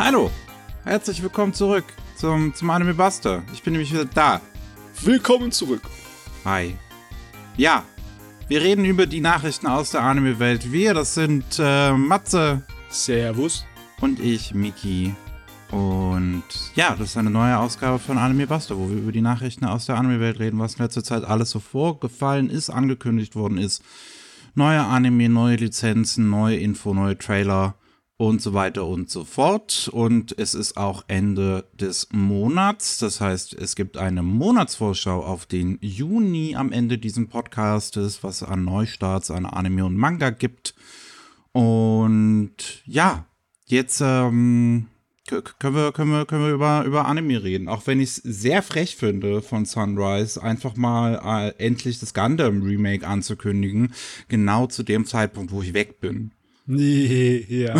Hallo, herzlich willkommen zurück zum Anime Buster. Ich bin nämlich wieder da. Willkommen zurück. Hi. Ja, wir reden über die Nachrichten aus der Anime-Welt. Das sind Matze. Servus. Und ich, Miki. Und ja, das ist eine neue Ausgabe von Anime Buster, wo wir über die Nachrichten aus der Anime-Welt reden, was in letzter Zeit alles so vorgefallen ist, angekündigt worden ist. Neue Anime, neue Lizenzen, neue Info, neue Trailer und so weiter und so fort. Und es ist auch Ende des Monats. Das heißt, es gibt eine Monatsvorschau auf den Juni am Ende dieses Podcastes, was an Neustarts an Anime und Manga gibt. Und ja, jetzt können wir über Anime reden. Auch wenn ich es sehr frech finde von Sunrise, einfach mal endlich das Gundam-Remake anzukündigen. Genau zu dem Zeitpunkt, wo ich weg bin. Nee, ja.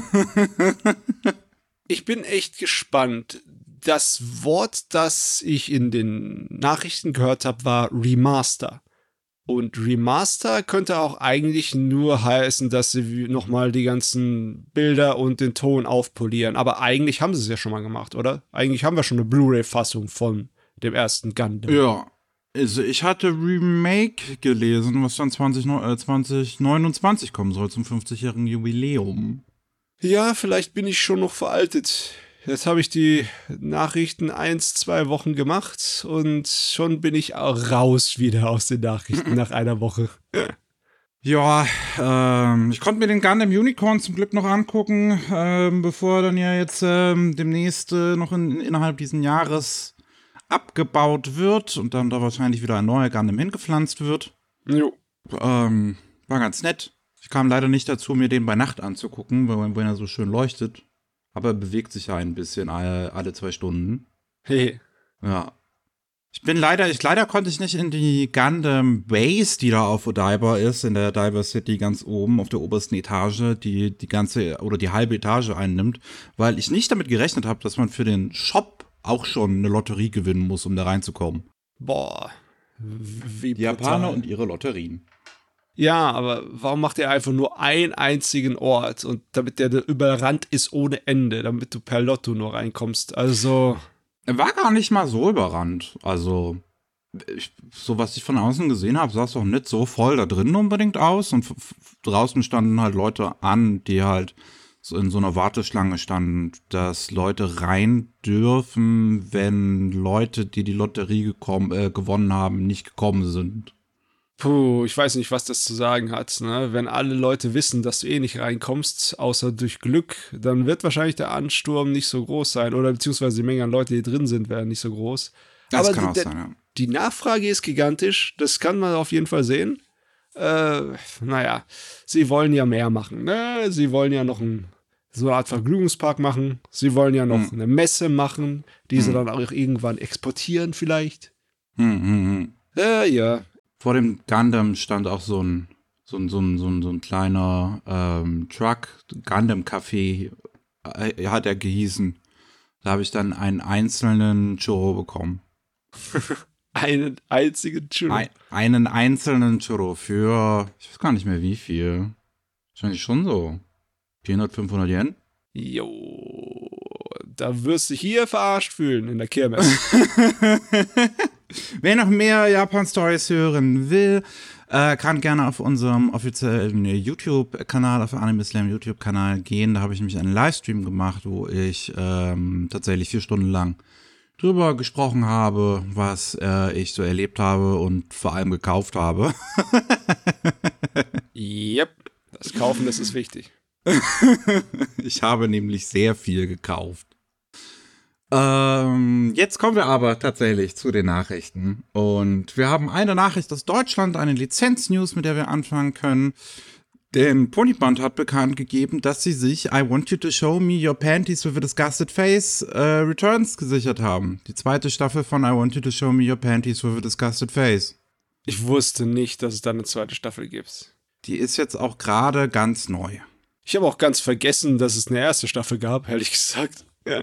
Ich bin echt gespannt. Das Wort, das ich in den Nachrichten gehört habe, war Remaster. Und Remaster könnte auch eigentlich nur heißen, dass sie nochmal die ganzen Bilder und den Ton aufpolieren. Aber eigentlich haben sie es ja schon mal gemacht, oder? Eigentlich haben wir schon eine Blu-ray-Fassung von dem ersten Gundam. Ja, also ich hatte Remake gelesen, was dann 2029 kommen soll, zum 50-jährigen Jubiläum. Ja, vielleicht bin ich schon noch veraltet. Jetzt habe ich die Nachrichten 1-2 Wochen gemacht und schon bin ich auch raus wieder aus den Nachrichten nach einer Woche. Ja, ich konnte mir den Gundam Unicorn zum Glück noch angucken, bevor er dann ja jetzt demnächst noch innerhalb dieses Jahres abgebaut wird und dann da wahrscheinlich wieder ein neuer Gundam hingepflanzt wird. Jo. War ganz nett. Ich kam leider nicht dazu, mir den bei Nacht anzugucken, wenn er so schön leuchtet. Aber er bewegt sich ja ein bisschen alle 2 Stunden. Hey. Ja. Leider konnte ich nicht in die Gundam Base, die da auf Odaiba ist, in der Diver City ganz oben auf der obersten Etage, die ganze oder die halbe Etage einnimmt, weil ich nicht damit gerechnet habe, dass man für den Shop auch schon eine Lotterie gewinnen muss, um da reinzukommen. Boah. Wie die Japaner und ihre Lotterien. Ja, aber warum macht er einfach nur einen einzigen Ort und damit der überrannt ist ohne Ende, damit du per Lotto nur reinkommst? Also. Er war gar nicht mal so überrannt. Also, so was ich von außen gesehen habe, sah es doch nicht so voll da drin unbedingt aus. Und draußen standen halt Leute an, die halt so in so einer Warteschlange standen, dass Leute rein dürfen, wenn Leute, die die Lotterie gewonnen haben, nicht gekommen sind. Puh, ich weiß nicht, was das zu sagen hat, ne? Wenn alle Leute wissen, dass du eh nicht reinkommst, außer durch Glück, dann wird wahrscheinlich der Ansturm nicht so groß sein. Oder beziehungsweise die Menge an Leute, die drin sind, werden nicht so groß. Das kann auch sein, ja. Die Nachfrage ist gigantisch, das kann man auf jeden Fall sehen. Naja, sie wollen ja mehr machen, ne? Sie wollen ja noch so eine Art Vergnügungspark machen. Sie wollen ja noch eine Messe machen, die sie dann auch irgendwann exportieren vielleicht. Ja. Vor dem Gundam stand auch so ein kleiner Truck, Gundam-Café hat er gehießen. Da habe ich dann einen einzelnen Churro bekommen. Einen einzigen Churro? Einen einzelnen Churro für, ich weiß gar nicht mehr wie viel. Wahrscheinlich schon so 400, 500 Yen. Jo, da wirst du hier verarscht fühlen in der Kirmes. Wer noch mehr Japan-Stories hören will, kann gerne auf unserem offiziellen YouTube-Kanal, auf Anime Slam YouTube-Kanal gehen. Da habe ich nämlich einen Livestream gemacht, wo ich tatsächlich 4 Stunden lang drüber gesprochen habe, was ich so erlebt habe und vor allem gekauft habe. Yep, das Kaufen, das ist wichtig. Ich habe nämlich sehr viel gekauft. Jetzt kommen wir aber tatsächlich zu den Nachrichten. Und wir haben eine Nachricht aus Deutschland, eine Lizenz-News, mit der wir anfangen können. Denn Ponyband hat bekannt gegeben, dass sie sich I Want You to Show Me Your Panties with a Disgusted Face Returns gesichert haben. Die 2. Staffel von I Want You to Show Me Your Panties with a Disgusted Face. Ich wusste nicht, dass es da eine 2. Staffel gibt. Die ist jetzt auch gerade ganz neu. Ich habe auch ganz vergessen, dass es eine 1. Staffel gab, ehrlich gesagt. Ja.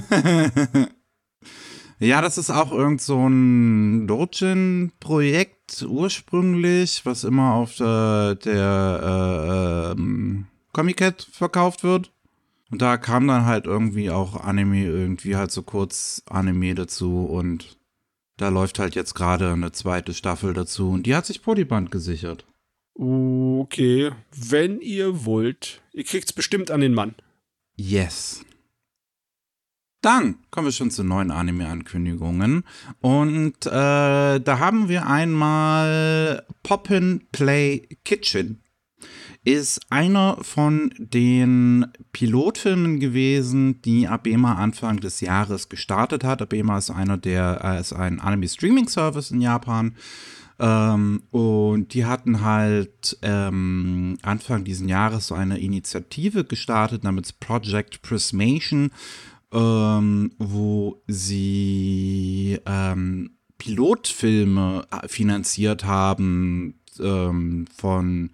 Ja, das ist auch irgend so ein Dojin-Projekt ursprünglich, was immer auf der Comic-Cat verkauft wird. Und da kam dann halt irgendwie auch Anime, irgendwie halt so kurz Anime dazu und da läuft halt jetzt gerade eine zweite Staffel dazu und die hat sich Polyband gesichert. Okay, wenn ihr wollt, ihr kriegt's bestimmt an den Mann. Yes. Dann kommen wir schon zu neuen Anime-Ankündigungen. Und da haben wir einmal Poppin' Play Kitchen. Ist einer von den Pilotfilmen gewesen, die Abema Anfang des Jahres gestartet hat. Abema ist ist ein Anime-Streaming-Service in Japan. Und die hatten halt Anfang diesen Jahres so eine Initiative gestartet, namens Project Prismation, wo sie Pilotfilme finanziert haben von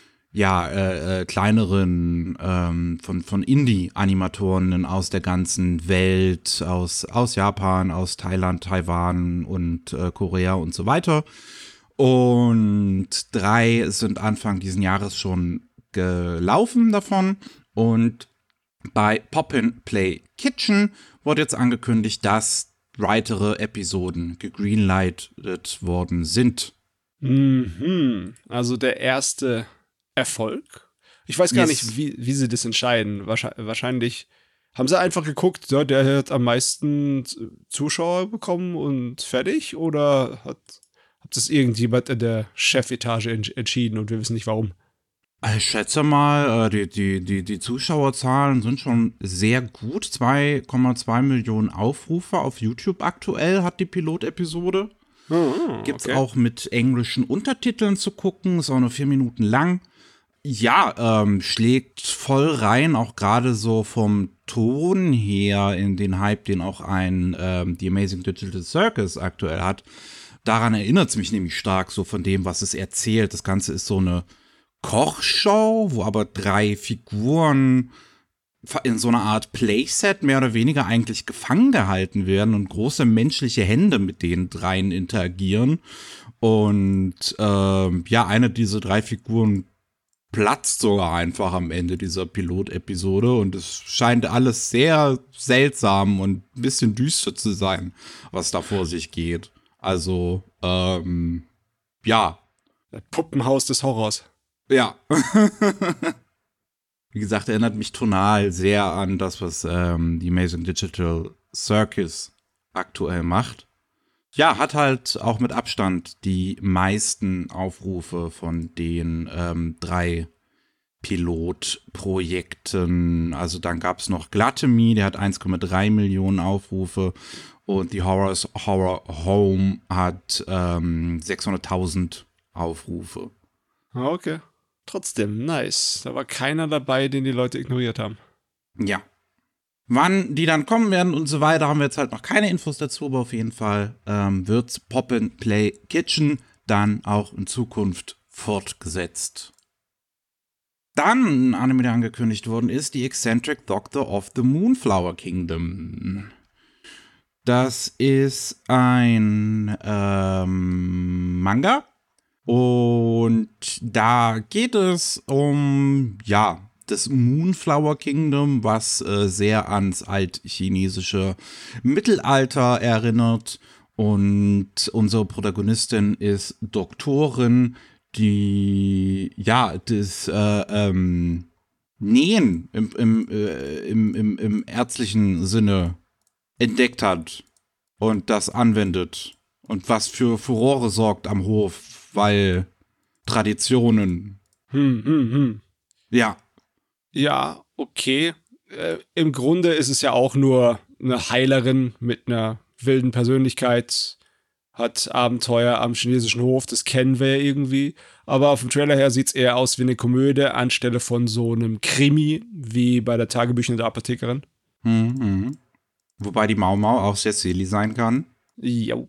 kleineren von Indie-Animatoren aus der ganzen Welt, aus Japan, aus Thailand, Taiwan und Korea und so weiter. Und 3 sind Anfang diesen Jahres schon gelaufen davon. Und bei Poppin' Play Kitchen wurde jetzt angekündigt, dass weitere Episoden gegreenlightet worden sind. Also der erste Erfolg? Ich weiß gar nicht, wie sie das entscheiden. Wahrscheinlich haben sie einfach geguckt, ja, der hat am meisten Zuschauer bekommen und fertig? Oder hat das irgendjemand in der Chefetage entschieden und wir wissen nicht warum? Ich schätze mal, die Zuschauerzahlen sind schon sehr gut. 2,2 Millionen Aufrufe auf YouTube aktuell hat die Pilotepisode. Gibt's auch mit englischen Untertiteln zu gucken, ist auch nur 4 Minuten lang. Ja, schlägt voll rein, auch gerade so vom Ton her in den Hype, den auch die Amazing Digital Circus aktuell hat. Daran erinnert es mich nämlich stark so von dem, was es erzählt. Das Ganze ist so eine Kochshow, wo aber 3 Figuren in so einer Art Playset mehr oder weniger eigentlich gefangen gehalten werden und große menschliche Hände mit den 3 interagieren. Und eine dieser 3 Figuren platzt sogar einfach am Ende dieser Pilotepisode und es scheint alles sehr seltsam und ein bisschen düster zu sein, was da vor sich geht. Also, ja. Das Puppenhaus des Horrors. Ja. Wie gesagt, erinnert mich tonal sehr an das, was die Amazing Digital Circus aktuell macht. Ja, hat halt auch mit Abstand die meisten Aufrufe von den 3 Pilotprojekten. Also dann gab es noch Gluttony, der hat 1,3 Millionen Aufrufe und die Horror Home hat 600.000 Aufrufe. Okay. Trotzdem, nice. Da war keiner dabei, den die Leute ignoriert haben. Ja. Wann die dann kommen werden und so weiter, haben wir jetzt halt noch keine Infos dazu, aber auf jeden Fall wird Poppin' Play Kitchen dann auch in Zukunft fortgesetzt. Dann ein Anime, der angekündigt worden ist, die Eccentric Doctor of the Moonflower Kingdom. Das ist ein Manga und da geht es um, das Moonflower Kingdom, was sehr ans altchinesische Mittelalter erinnert. Und unsere Protagonistin ist Doktorin, die das Nähen im ärztlichen Sinne entdeckt hat und das anwendet. Und was für Furore sorgt am Hof, weil Traditionen. Ja. Ja, okay. Im Grunde ist es ja auch nur eine Heilerin mit einer wilden Persönlichkeit, hat Abenteuer am chinesischen Hof, das kennen wir ja irgendwie. Aber auf dem Trailer her sieht es eher aus wie eine Komödie anstelle von so einem Krimi, wie bei der Tagebücher der Apothekerin. Wobei die Mau Mau auch sehr silly sein kann. Jo.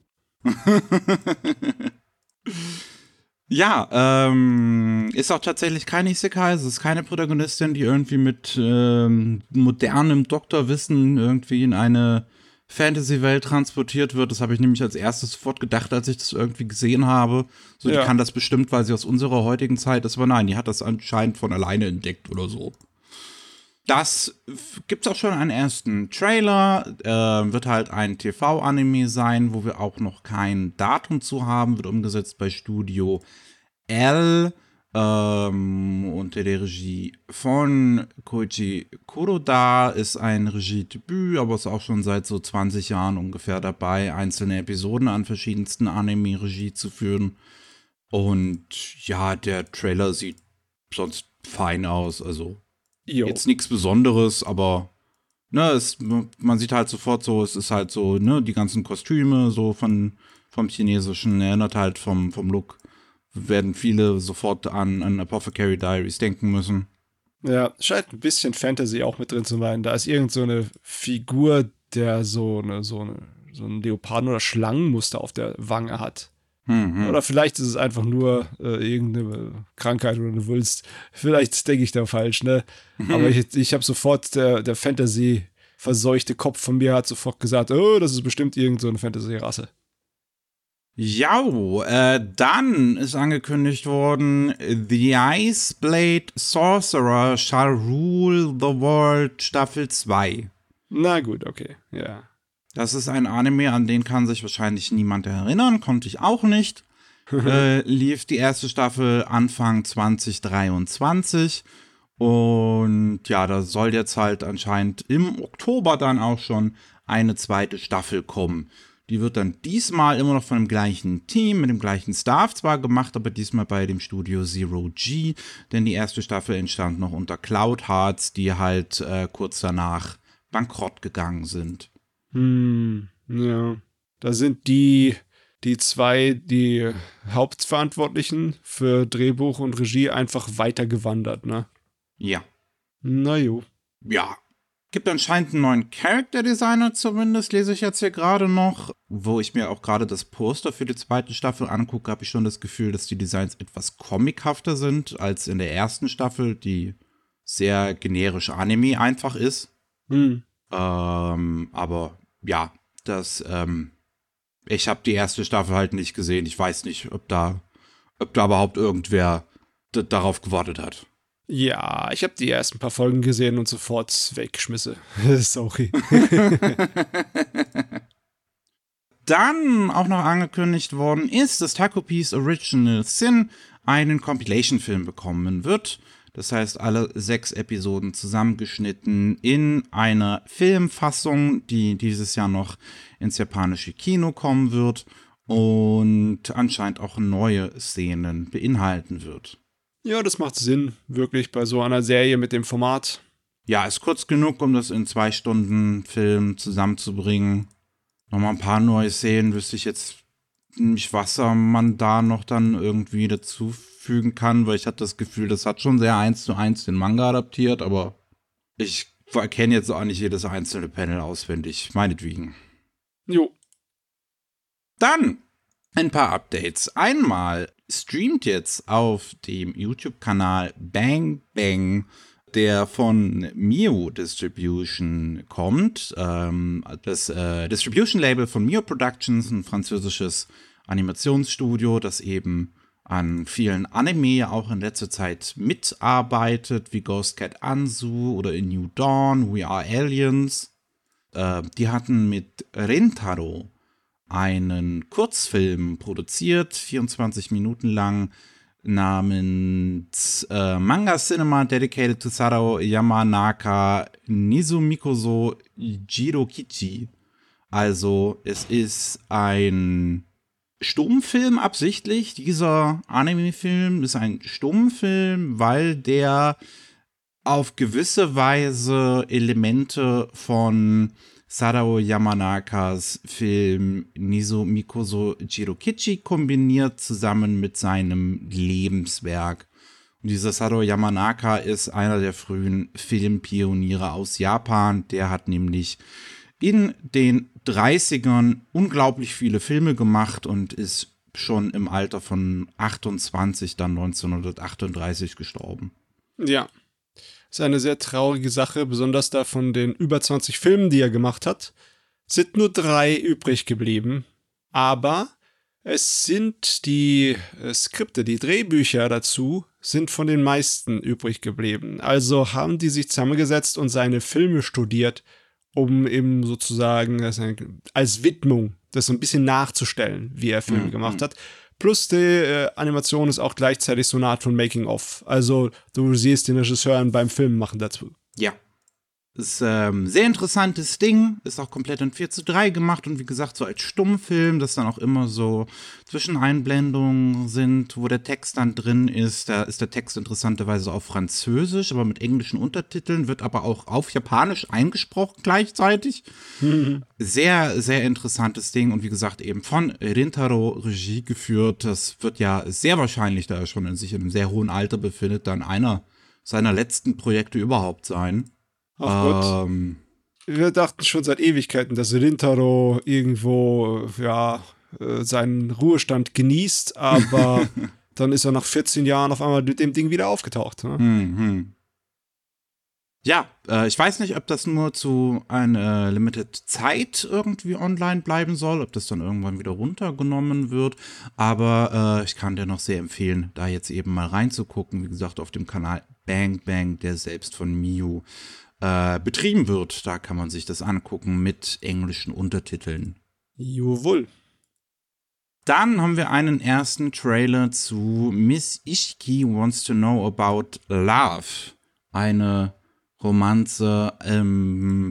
Ja, ist auch tatsächlich kein Isekai, es ist keine Protagonistin, die irgendwie mit modernem Doktorwissen irgendwie in eine Fantasy-Welt transportiert wird. Das habe ich nämlich als erstes sofort gedacht, als ich das irgendwie gesehen habe. So, die kann das bestimmt, weil sie aus unserer heutigen Zeit ist, aber nein, die hat das anscheinend von alleine entdeckt oder so. Das gibt's auch schon einen ersten Trailer. Wird halt ein TV-Anime sein, wo wir auch noch kein Datum zu haben. Wird umgesetzt bei Studio L unter der Regie von Koichi Kuroda. Ist ein Regiedebüt, aber ist auch schon seit so 20 Jahren ungefähr dabei, einzelne Episoden an verschiedensten Anime-Regie zu führen. Und ja, der Trailer sieht sonst fein aus, also Jo. jetzt nichts Besonderes, aber ne, man sieht halt sofort so, es ist halt so, ne, die ganzen Kostüme so vom Chinesischen, erinnert halt vom Look, werden viele sofort an Apothecary Diaries denken müssen. Ja, scheint ein bisschen Fantasy auch mit drin zu sein. Da ist irgend so eine Figur, der so ein Leoparden- oder Schlangenmuster auf der Wange hat. Oder vielleicht ist es einfach nur irgendeine Krankheit oder eine Wulst. Vielleicht denke ich da falsch, ne? Aber ich habe sofort, der Fantasy-verseuchte Kopf von mir hat sofort gesagt, oh, das ist bestimmt irgend so eine Fantasy-Rasse. Ja, dann ist angekündigt worden, The Iceblade Sorcerer Shall Rule the World Staffel 2. Na gut, okay, ja. Das ist ein Anime, an den kann sich wahrscheinlich niemand erinnern, konnte ich auch nicht. Lief die erste Staffel Anfang 2023 und ja, da soll jetzt halt anscheinend im Oktober dann auch schon eine zweite Staffel kommen. Die wird dann diesmal immer noch von dem gleichen Team, mit dem gleichen Staff zwar gemacht, aber diesmal bei dem Studio Zero G, denn die erste Staffel entstand noch unter Cloud Hearts, die halt kurz danach bankrott gegangen sind. Ja. Da sind die die Hauptverantwortlichen für Drehbuch und Regie einfach weitergewandert, ne? Ja. Na jo. Ja. Gibt anscheinend einen neuen Character Designer zumindest, lese ich jetzt hier gerade noch. Wo ich mir auch gerade das Poster für die zweite Staffel angucke, habe ich schon das Gefühl, dass die Designs etwas comichafter sind als in der ersten Staffel, die sehr generisch Anime einfach ist. Aber ja, ich habe die erste Staffel halt nicht gesehen. Ich weiß nicht, ob da überhaupt irgendwer darauf gewartet hat. Ja, ich habe die ersten paar Folgen gesehen und sofort weggeschmissen. Sorry. Dann auch noch angekündigt worden ist, dass Taco Piece Original Sin einen Compilation-Film bekommen wird. Das heißt, alle 6 Episoden zusammengeschnitten in einer Filmfassung, die dieses Jahr noch ins japanische Kino kommen wird und anscheinend auch neue Szenen beinhalten wird. Ja, das macht Sinn, wirklich, bei so einer Serie mit dem Format. Ja, ist kurz genug, um das in 2 Stunden Film zusammenzubringen. Nochmal ein paar neue Szenen, wüsste ich jetzt nicht, was man da noch dann irgendwie dazu fügen kann, weil ich hatte das Gefühl, das hat schon sehr 1:1 den Manga adaptiert, aber ich erkenne jetzt auch nicht jedes einzelne Panel auswendig, meinetwegen. Jo. Dann ein paar Updates. Einmal streamt jetzt auf dem YouTube-Kanal Bang Bang, der von Mio Distribution kommt. Das Distribution-Label von Mio Productions, ein französisches Animationsstudio, das eben an vielen Anime auch in letzter Zeit mitarbeitet, wie Ghost Cat Anzu oder In New Dawn, We Are Aliens. Die hatten mit Rentaro einen Kurzfilm produziert, 24 Minuten lang, namens Manga Cinema Dedicated to Sadao Yamanaka Nizumikoso Jirokichi. Also es ist ein Stummfilm absichtlich. Dieser Anime-Film ist ein Stummfilm, weil der auf gewisse Weise Elemente von Sadao Yamanakas Film Nizumikoso Jirokichi kombiniert, zusammen mit seinem Lebenswerk. Und dieser Sadao Yamanaka ist einer der frühen Filmpioniere aus Japan. Der hat nämlich in den 30ern unglaublich viele Filme gemacht und ist schon im Alter von 28 dann 1938 gestorben. Ja. Ist eine sehr traurige Sache, besonders da von den über 20 Filmen, die er gemacht hat, sind nur 3 übrig geblieben. Aber es sind die Skripte, die Drehbücher dazu, sind von den meisten übrig geblieben. Also haben die sich zusammengesetzt und seine Filme studiert, um eben sozusagen als Widmung das so ein bisschen nachzustellen, wie er Filme gemacht hat. Plus die Animation ist auch gleichzeitig so eine Art von Making-of. Also du siehst den Regisseuren beim Film machen dazu. Ja. Ist sehr interessantes Ding, ist auch komplett in 4:3 gemacht und wie gesagt so als Stummfilm, dass dann auch immer so Zwischeneinblendungen sind, wo der Text dann drin ist. Da ist der Text interessanterweise auf Französisch, aber mit englischen Untertiteln, wird aber auch auf Japanisch eingesprochen gleichzeitig. Sehr, sehr interessantes Ding und wie gesagt eben von Rintaro Regie geführt. Das wird ja sehr wahrscheinlich, da er schon in sich in einem sehr hohen Alter befindet, dann einer seiner letzten Projekte überhaupt sein. Ach Gott. Wir dachten schon seit Ewigkeiten, dass Rintaro irgendwo, seinen Ruhestand genießt, aber dann ist er nach 14 Jahren auf einmal mit dem Ding wieder aufgetaucht. Ne? Ja, ich weiß nicht, ob das nur zu einer Limited Zeit irgendwie online bleiben soll, ob das dann irgendwann wieder runtergenommen wird, aber ich kann dir noch sehr empfehlen, da jetzt eben mal reinzugucken, wie gesagt, auf dem Kanal Bang Bang, der selbst von Miu betrieben wird. Da kann man sich das angucken mit englischen Untertiteln. Jawohl. Dann haben wir einen ersten Trailer zu Miss Ishiki Wants to Know About Love. Eine Romanze im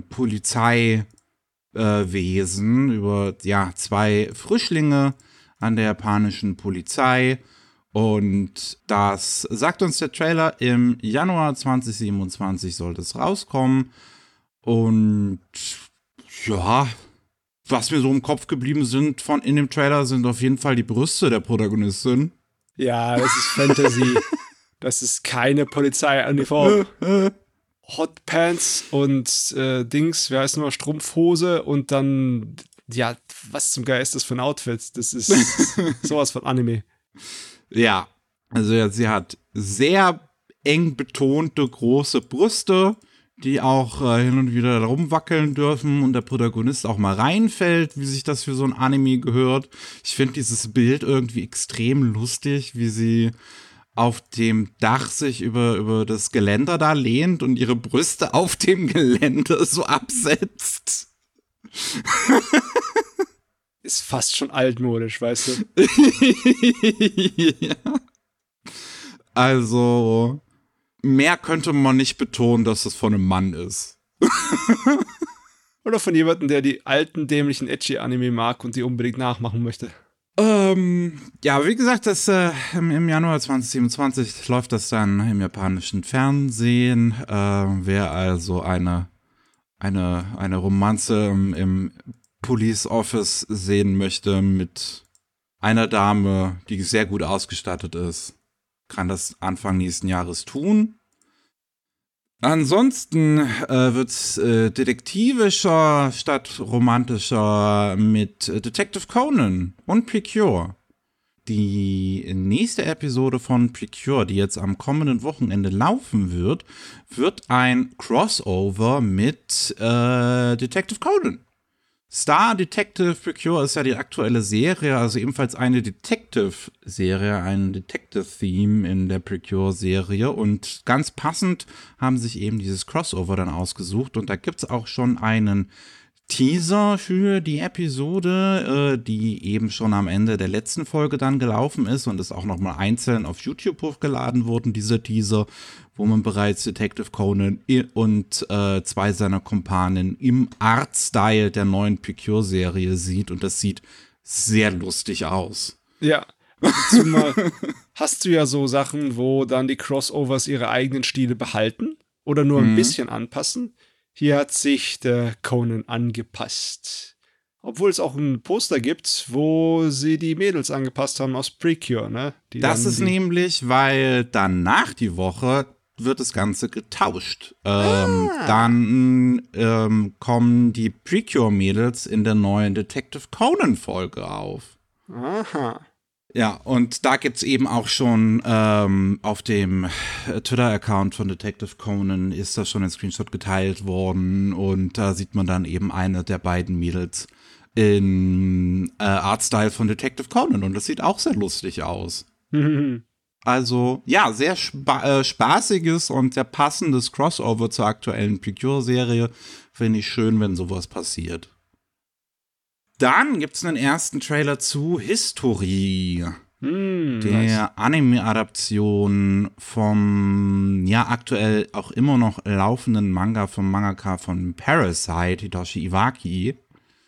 Polizeiwesen über zwei Frischlinge an der japanischen Polizei. Und das sagt uns der Trailer, im Januar 2027 soll das rauskommen. Und ja, was mir so im Kopf geblieben sind in dem Trailer, sind auf jeden Fall die Brüste der Protagonistin. Ja, das ist Fantasy. Das ist keine Polizeiuniform. Hotpants und Dings, wie heißt nochmal, Strumpfhose und dann, was zum Geist ist das für ein Outfit? Das ist sowas von Anime. Ja, also sie hat sehr eng betonte große Brüste, die auch hin und wieder rumwackeln dürfen und der Protagonist auch mal reinfällt, wie sich das für so ein Anime gehört. Ich finde dieses Bild irgendwie extrem lustig, wie sie auf dem Dach sich über das Geländer da lehnt und ihre Brüste auf dem Geländer so absetzt. Ist fast schon altmodisch, weißt du? Ja. Also, mehr könnte man nicht betonen, dass es von einem Mann ist. Oder von jemandem, der die alten, dämlichen Ecchi-Anime mag und die unbedingt nachmachen möchte. Wie gesagt, das im Januar 2027 läuft das dann im japanischen Fernsehen. Wer also eine Romanze im Police Office sehen möchte mit einer Dame, die sehr gut ausgestattet ist, kann das Anfang nächsten Jahres tun. Ansonsten wird es detektivischer statt romantischer mit Detective Conan und Precure. Die nächste Episode von Precure, die jetzt am kommenden Wochenende laufen wird ein Crossover mit Detective Conan. Star Detective Precure ist ja die aktuelle Serie, also ebenfalls eine Detective-Serie, ein Detective-Theme in der Precure-Serie. Und ganz passend haben sich eben dieses Crossover dann ausgesucht. Und da gibt es auch schon einen Teaser für die Episode, die eben schon am Ende der letzten Folge dann gelaufen ist und ist auch nochmal einzeln auf YouTube hochgeladen worden, dieser Teaser, wo man bereits Detective Conan und zwei seiner Kumpanen im Artstyle der neuen Precure-Serie sieht und das sieht sehr lustig aus. Ja, zumal hast du ja so Sachen, wo dann die Crossovers ihre eigenen Stile behalten oder nur ein bisschen anpassen. Hier hat sich der Conan angepasst. Obwohl es auch ein Poster gibt, wo sie die Mädels angepasst haben aus Precure, ne? Das ist nämlich, weil danach die Woche wird das Ganze getauscht. Dann kommen die Precure-Mädels in der neuen Detective Conan-Folge auf. Aha. Ja, und da gibt's eben auch schon auf dem Twitter-Account von Detective Conan ist da schon ein Screenshot geteilt worden und da sieht man dann eben eine der beiden Mädels in Artstyle von Detective Conan und das sieht auch sehr lustig aus. Also, ja, sehr spaßiges und sehr passendes Crossover zur aktuellen Precure-Serie. Finde ich schön, wenn sowas passiert. Dann gibt es einen ersten Trailer zu History. Der Anime-Adaption vom, ja, aktuell auch immer noch laufenden Manga vom Mangaka von Parasite, Hitoshi Iwaki.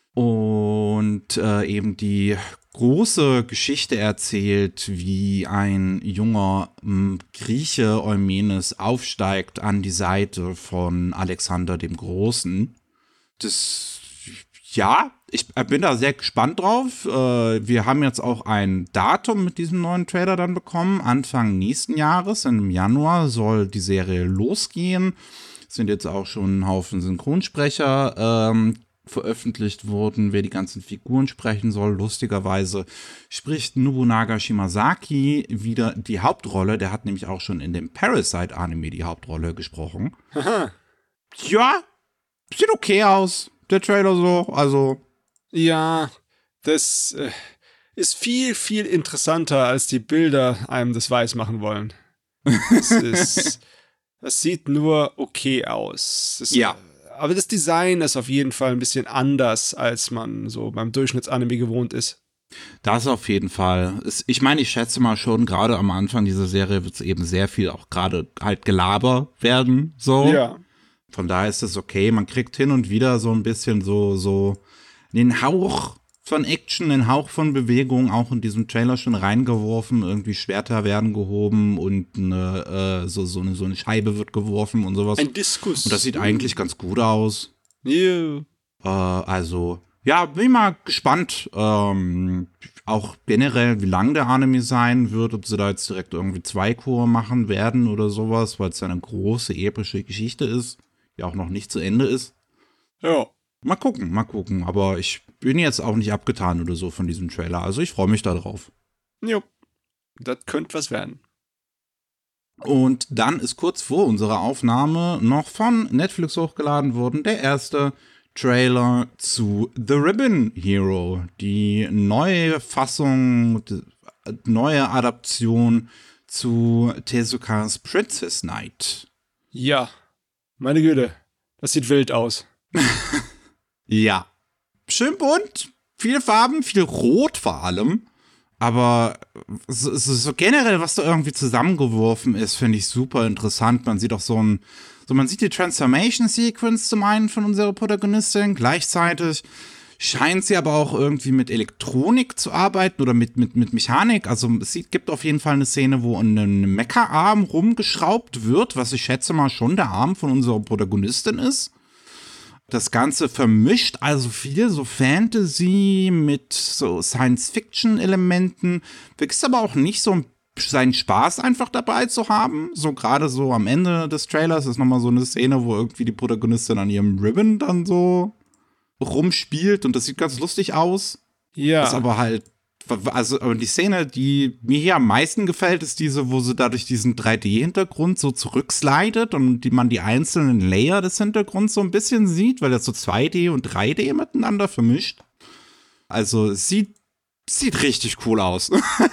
Und eben die große Geschichte erzählt, wie ein junger Grieche Eumenes aufsteigt an die Seite von Alexander dem Großen. Das, ja, ich bin da sehr gespannt drauf. Wir haben jetzt auch ein Datum mit diesem neuen Trailer dann bekommen. Anfang nächsten Jahres, im Januar, soll die Serie losgehen. Es sind jetzt auch schon ein Haufen Synchronsprecher veröffentlicht wurden, wer die ganzen Figuren sprechen soll. Lustigerweise spricht Nobunaga Shimazaki wieder die Hauptrolle. Der hat nämlich auch schon in dem Parasite-Anime die Hauptrolle gesprochen. Aha. Ja, sieht okay aus, der Trailer so, also. Ja, das ist viel, viel interessanter, als die Bilder einem das weiß machen wollen. Das sieht nur okay aus. Ja. Aber das Design ist auf jeden Fall ein bisschen anders, als man so beim Durchschnittsanime gewohnt ist. Das auf jeden Fall. Ich meine, ich schätze mal schon, gerade am Anfang dieser Serie wird es eben sehr viel auch gerade halt Gelaber werden, so. Ja. Von daher ist es okay. Man kriegt hin und wieder so ein bisschen so den Hauch von Action, den Hauch von Bewegung auch in diesem Trailer schon reingeworfen. Irgendwie Schwerter werden gehoben und so eine Scheibe wird geworfen und sowas. Ein Diskus. Und das sieht eigentlich ganz gut aus. Yeah. Also, ja, bin ich mal gespannt. Auch generell, wie lang der Anime sein wird, ob sie da jetzt direkt irgendwie 2 Chore machen werden oder sowas, weil es ja eine große epische Geschichte ist, die auch noch nicht zu Ende ist. Ja. Mal gucken. Aber ich bin jetzt auch nicht abgetan oder so von diesem Trailer. Also ich freue mich da drauf. Jo. Das könnte was werden. Und dann ist kurz vor unserer Aufnahme noch von Netflix hochgeladen worden der erste Trailer zu The Ribbon Hero. Die neue Fassung, neue Adaption zu Tezukas Princess Knight. Ja. Meine Güte. Das sieht wild aus. Ja. Schön bunt, viele Farben, viel Rot vor allem. Aber so generell, was da irgendwie zusammengeworfen ist, finde ich super interessant. Man sieht auch man sieht die Transformation-Sequence zum einen von unserer Protagonistin. Gleichzeitig scheint sie aber auch irgendwie mit Elektronik zu arbeiten oder mit Mechanik. Also es gibt auf jeden Fall eine Szene, wo ein Mecha-Arm rumgeschraubt wird, was ich schätze mal schon der Arm von unserer Protagonistin ist. Das Ganze vermischt also viel so Fantasy mit so Science-Fiction-Elementen. Vergisst aber auch nicht so seinen Spaß einfach dabei zu haben. So gerade so am Ende des Trailers ist nochmal so eine Szene, wo irgendwie die Protagonistin an ihrem Ribbon dann so rumspielt und das sieht ganz lustig aus. Ja. Das aber halt, also die Szene, die mir hier am meisten gefällt, ist diese, wo sie dadurch diesen 3D-Hintergrund so zurückslidet und man die einzelnen Layer des Hintergrunds so ein bisschen sieht, weil das so 2D und 3D miteinander vermischt. Also es sieht richtig cool aus.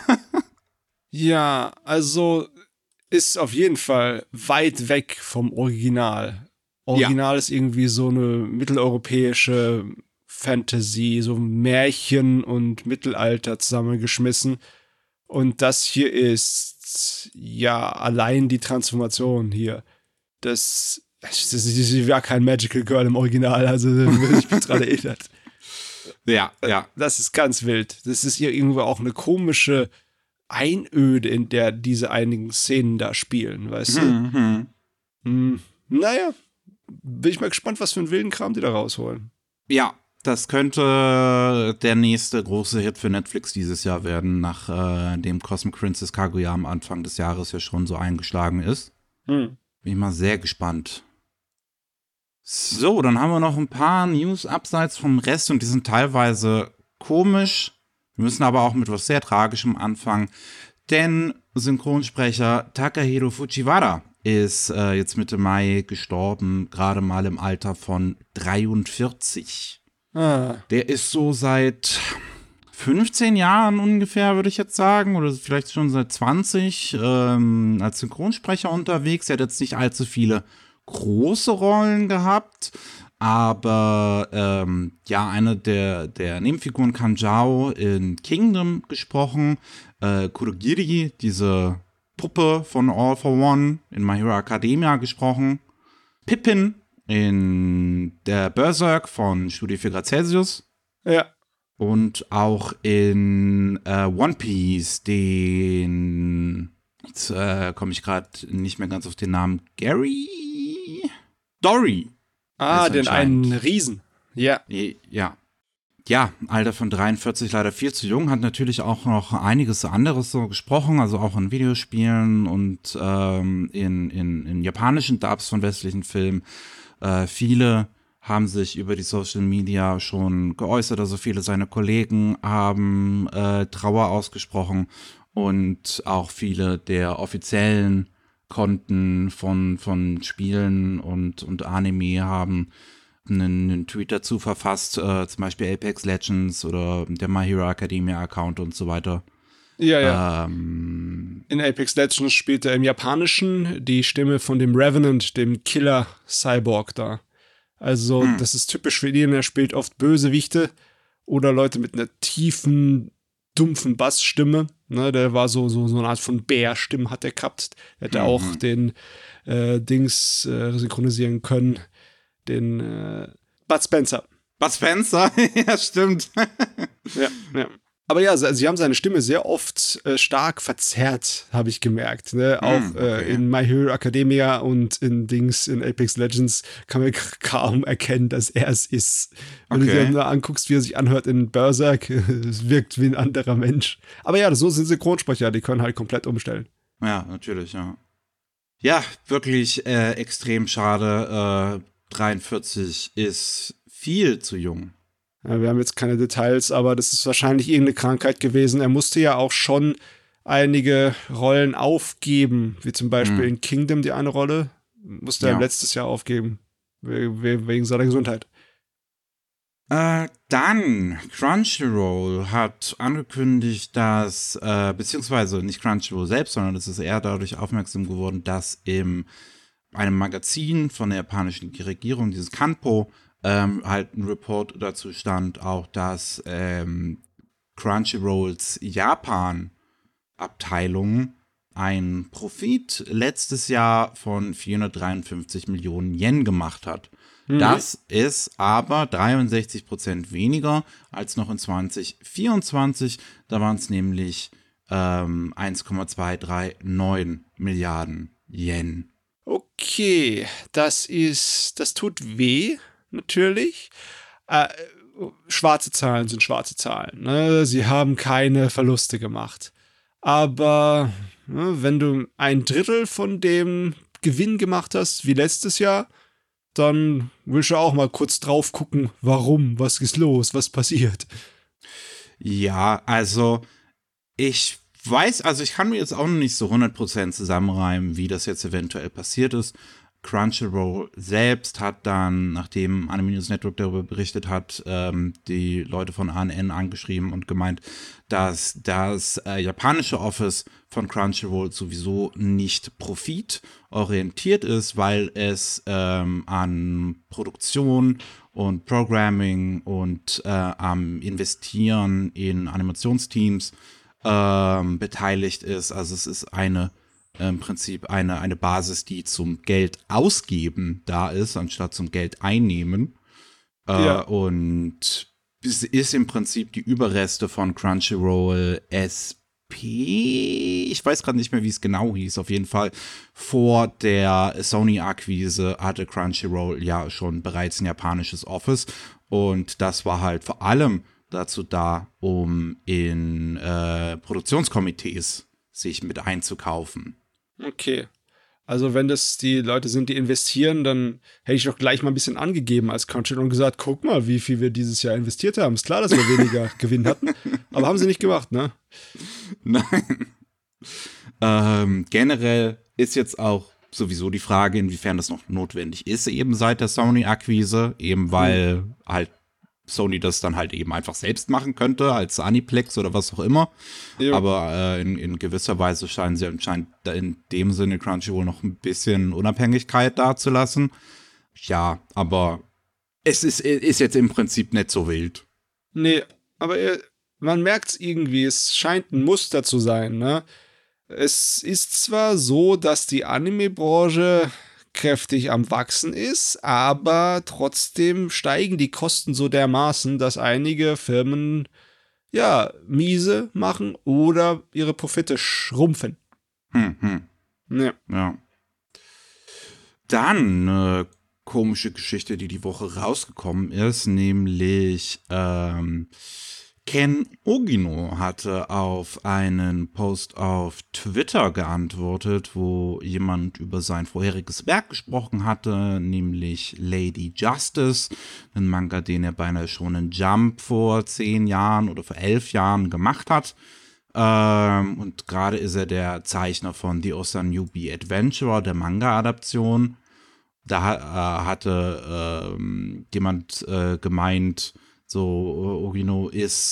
Ja, also ist auf jeden Fall weit weg vom Original. Original ist irgendwie so eine mitteleuropäische Fantasy, so Märchen und Mittelalter zusammengeschmissen. Und das hier ist ja allein die Transformation hier. Das war kein Magical Girl im Original, also ich bin dran erinnert. Ja. Das ist ganz wild. Das ist hier irgendwo auch eine komische Einöde, in der diese einigen Szenen da spielen, weißt du? Naja, bin ich mal gespannt, was für einen wilden Kram die da rausholen. Ja, das könnte der nächste große Hit für Netflix dieses Jahr werden, nachdem Cosmic Princess Kaguya am Anfang des Jahres ja schon so eingeschlagen ist. Bin ich mal sehr gespannt. So, dann haben wir noch ein paar News abseits vom Rest und die sind teilweise komisch. Wir müssen aber auch mit was sehr Tragischem anfangen, denn Synchronsprecher Takahiro Fujiwara ist jetzt Mitte Mai gestorben, gerade mal im Alter von 43. Der ist so seit 15 Jahren ungefähr, würde ich jetzt sagen, oder vielleicht schon seit 20 als Synchronsprecher unterwegs. Er hat jetzt nicht allzu viele große Rollen gehabt, aber eine der Nebenfiguren, Kanjao, in Kingdom gesprochen, Kurogiri, diese Puppe von All for One, in My Hero Academia gesprochen, Pippin in der Berserk von Studio 4 Grad Celsius. Ja. Und auch in One Piece, jetzt komme ich gerade nicht mehr ganz auf den Namen, Dory. Den einen Riesen. Ja. Ja, Alter von 43, leider viel zu jung, hat natürlich auch noch einiges anderes so gesprochen, also auch in Videospielen und in japanischen Dubs von westlichen Filmen. Viele haben sich über die Social Media schon geäußert, also viele seiner Kollegen haben Trauer ausgesprochen und auch viele der offiziellen Konten von Spielen und Anime haben einen Tweet dazu verfasst, zum Beispiel Apex Legends oder der My Hero Academia Account und so weiter. Ja. In Apex Legends spielt er im Japanischen die Stimme von dem Revenant, dem Killer-Cyborg da. Also, das ist typisch für ihn. Er spielt oft Bösewichte oder Leute mit einer tiefen, dumpfen Bassstimme. Ne, der war so eine Art von Bär-Stimme hat er gehabt. Er hätte auch den Dings synchronisieren können. Den Bud Spencer. Bud Spencer? Ja, stimmt. Ja. Aber ja, sie haben seine Stimme sehr oft stark verzerrt, habe ich gemerkt. Ne? Auch in My Hero Academia und in Apex Legends kann man kaum erkennen, dass er es ist. Wenn du dir nur anguckst, wie er sich anhört in Berserk, es wirkt wie ein anderer Mensch. Aber ja, so sind Synchronsprecher, die können halt komplett umstellen. Ja, natürlich, ja. Ja, wirklich extrem schade. 43 ist viel zu jung. Ja, wir haben jetzt keine Details, aber das ist wahrscheinlich irgendeine Krankheit gewesen. Er musste ja auch schon einige Rollen aufgeben, wie zum Beispiel in Kingdom die eine Rolle, musste er letztes Jahr aufgeben, wegen seiner Gesundheit. Dann Crunchyroll hat angekündigt, dass, beziehungsweise nicht Crunchyroll selbst, sondern es ist eher dadurch aufmerksam geworden, dass in einem Magazin von der japanischen Regierung, dieses Kanpo, halt ein Report dazu stand, auch dass Crunchyrolls Japan-Abteilung einen Profit letztes Jahr von 453 Millionen Yen gemacht hat. Das ist aber 63% weniger als noch in 2024. Da waren es nämlich 1,239 Milliarden Yen. Okay, das tut weh. Natürlich. Schwarze Zahlen sind schwarze Zahlen. Ne? Sie haben keine Verluste gemacht. Aber wenn du 1/3 von dem Gewinn gemacht hast, wie letztes Jahr, dann willst du auch mal kurz drauf gucken, warum, was ist los, was passiert. Ja, also ich kann mir jetzt auch noch nicht so 100% zusammenreimen, wie das jetzt eventuell passiert ist. Crunchyroll selbst hat dann, nachdem Anime News Network darüber berichtet hat, die Leute von ANN angeschrieben und gemeint, dass das japanische Office von Crunchyroll sowieso nicht profitorientiert ist, weil es an Produktion und Programming und am Investieren in Animationsteams beteiligt ist. Also es ist im Prinzip eine Basis, die zum Geld ausgeben da ist, anstatt zum Geld einnehmen. Und es ist im Prinzip die Überreste von Crunchyroll SP. Ich weiß gerade nicht mehr, wie es genau hieß. Auf jeden Fall vor der Sony-Akquise hatte Crunchyroll ja schon bereits ein japanisches Office. Und das war halt vor allem dazu da, um in Produktionskomitees sich mit einzukaufen. Okay. Also wenn das die Leute sind, die investieren, dann hätte ich doch gleich mal ein bisschen angegeben als Crunchyroll und gesagt, guck mal, wie viel wir dieses Jahr investiert haben. Ist klar, dass wir weniger Gewinn hatten, aber haben sie nicht gemacht, ne? Nein. Generell ist jetzt auch sowieso die Frage, inwiefern das noch notwendig ist, eben seit der Sony-Akquise, eben weil halt Sony das dann halt eben einfach selbst machen könnte, als Aniplex oder was auch immer. Jo. Aber in gewisser Weise scheinen sie anscheinend in dem Sinne Crunchyroll noch ein bisschen Unabhängigkeit dazulassen. Ja, aber es ist jetzt im Prinzip nicht so wild. Nee, aber man merkt es irgendwie, es scheint ein Muster zu sein, ne? Es ist zwar so, dass die Anime-Branche kräftig am Wachsen ist, aber trotzdem steigen die Kosten so dermaßen, dass einige Firmen ja miese machen oder ihre Profite schrumpfen. Ja. Dann eine komische Geschichte, die Woche rausgekommen ist, nämlich Ken Ogino hatte auf einen Post auf Twitter geantwortet, wo jemand über sein vorheriges Werk gesprochen hatte, nämlich Lady Justice, ein Manga, den er bei einer Shonen Jump vor 10 Jahren oder vor 11 Jahren gemacht hat. Und gerade ist er der Zeichner von The Osanubi Adventurer, der Manga-Adaption. Da hatte jemand gemeint, so, Ogino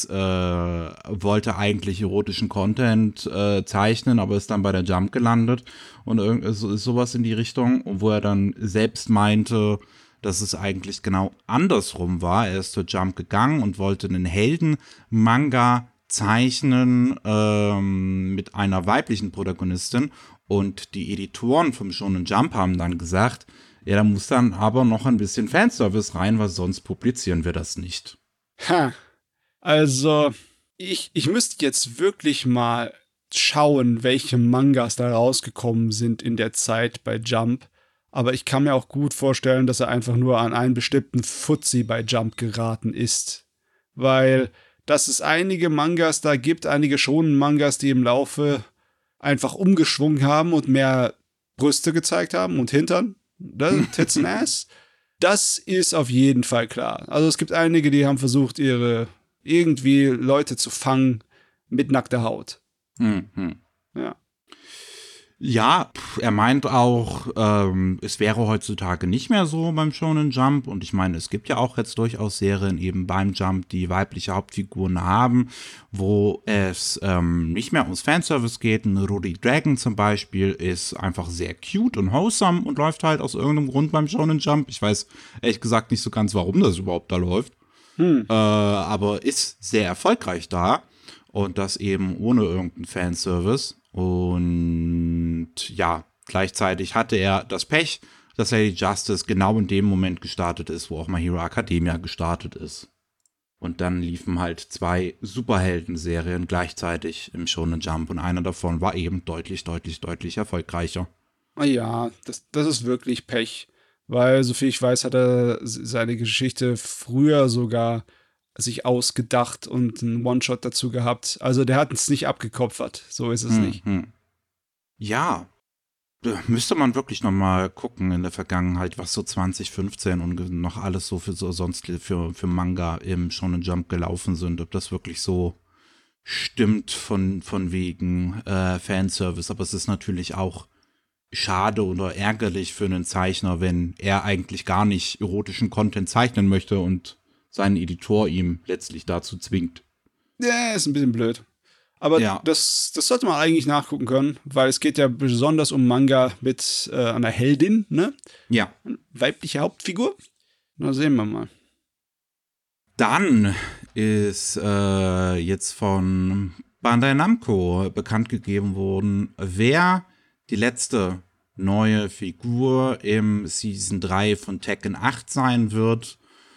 wollte eigentlich erotischen Content zeichnen, aber ist dann bei der Jump gelandet und ist sowas in die Richtung, wo er dann selbst meinte, dass es eigentlich genau andersrum war. Er ist zur Jump gegangen und wollte einen Helden-Manga zeichnen mit einer weiblichen Protagonistin und die Editoren vom Shonen Jump haben dann gesagt, ja, da muss dann aber noch ein bisschen Fanservice rein, weil sonst publizieren wir das nicht. Also, ich müsste jetzt wirklich mal schauen, welche Mangas da rausgekommen sind in der Zeit bei Jump. Aber ich kann mir auch gut vorstellen, dass er einfach nur an einen bestimmten Fuzzi bei Jump geraten ist. Weil, dass es einige Mangas da gibt, einige Shonen-Mangas, die im Laufe einfach umgeschwungen haben und mehr Brüste gezeigt haben und Hintern, Tits and Ass. Das ist auf jeden Fall klar. Also es gibt einige, die haben versucht, irgendwie Leute zu fangen mit nackter Haut. Ja. Ja, er meint auch, es wäre heutzutage nicht mehr so beim Shonen Jump. Und ich meine, es gibt ja auch jetzt durchaus Serien eben beim Jump, die weibliche Hauptfiguren haben, wo es nicht mehr ums Fanservice geht. Ein Rudy Dragon zum Beispiel ist einfach sehr cute und wholesome und läuft halt aus irgendeinem Grund beim Shonen Jump. Ich weiß ehrlich gesagt nicht so ganz, warum das überhaupt da läuft. Aber ist sehr erfolgreich da. Und das eben ohne irgendeinen Fanservice. Und ja, gleichzeitig hatte er das Pech, dass Lady Justice genau in dem Moment gestartet ist, wo auch My Hero Academia gestartet ist. Und dann liefen halt 2 Superhelden-Serien gleichzeitig im Shonen Jump und einer davon war eben deutlich erfolgreicher. Ja, das ist wirklich Pech, weil, soviel ich weiß, hat er seine Geschichte früher sogar sich ausgedacht und einen One-Shot dazu gehabt. Also der hat es nicht abgekopfert. So ist es nicht. Ja, müsste man wirklich noch mal gucken in der Vergangenheit, was so 2015 und noch alles so für Manga im Shonen Jump gelaufen sind. Ob das wirklich so stimmt von wegen Fanservice. Aber es ist natürlich auch schade oder ärgerlich für einen Zeichner, wenn er eigentlich gar nicht erotischen Content zeichnen möchte und seinen Editor ihm letztlich dazu zwingt. Ja, ist ein bisschen blöd. Aber ja, das sollte man eigentlich nachgucken können, weil es geht ja besonders um Manga mit einer Heldin, ne? Ja. Eine weibliche Hauptfigur. Na, sehen wir mal. Dann ist jetzt von Bandai Namco bekannt gegeben worden, wer die letzte neue Figur im Season 3 von Tekken 8 sein wird.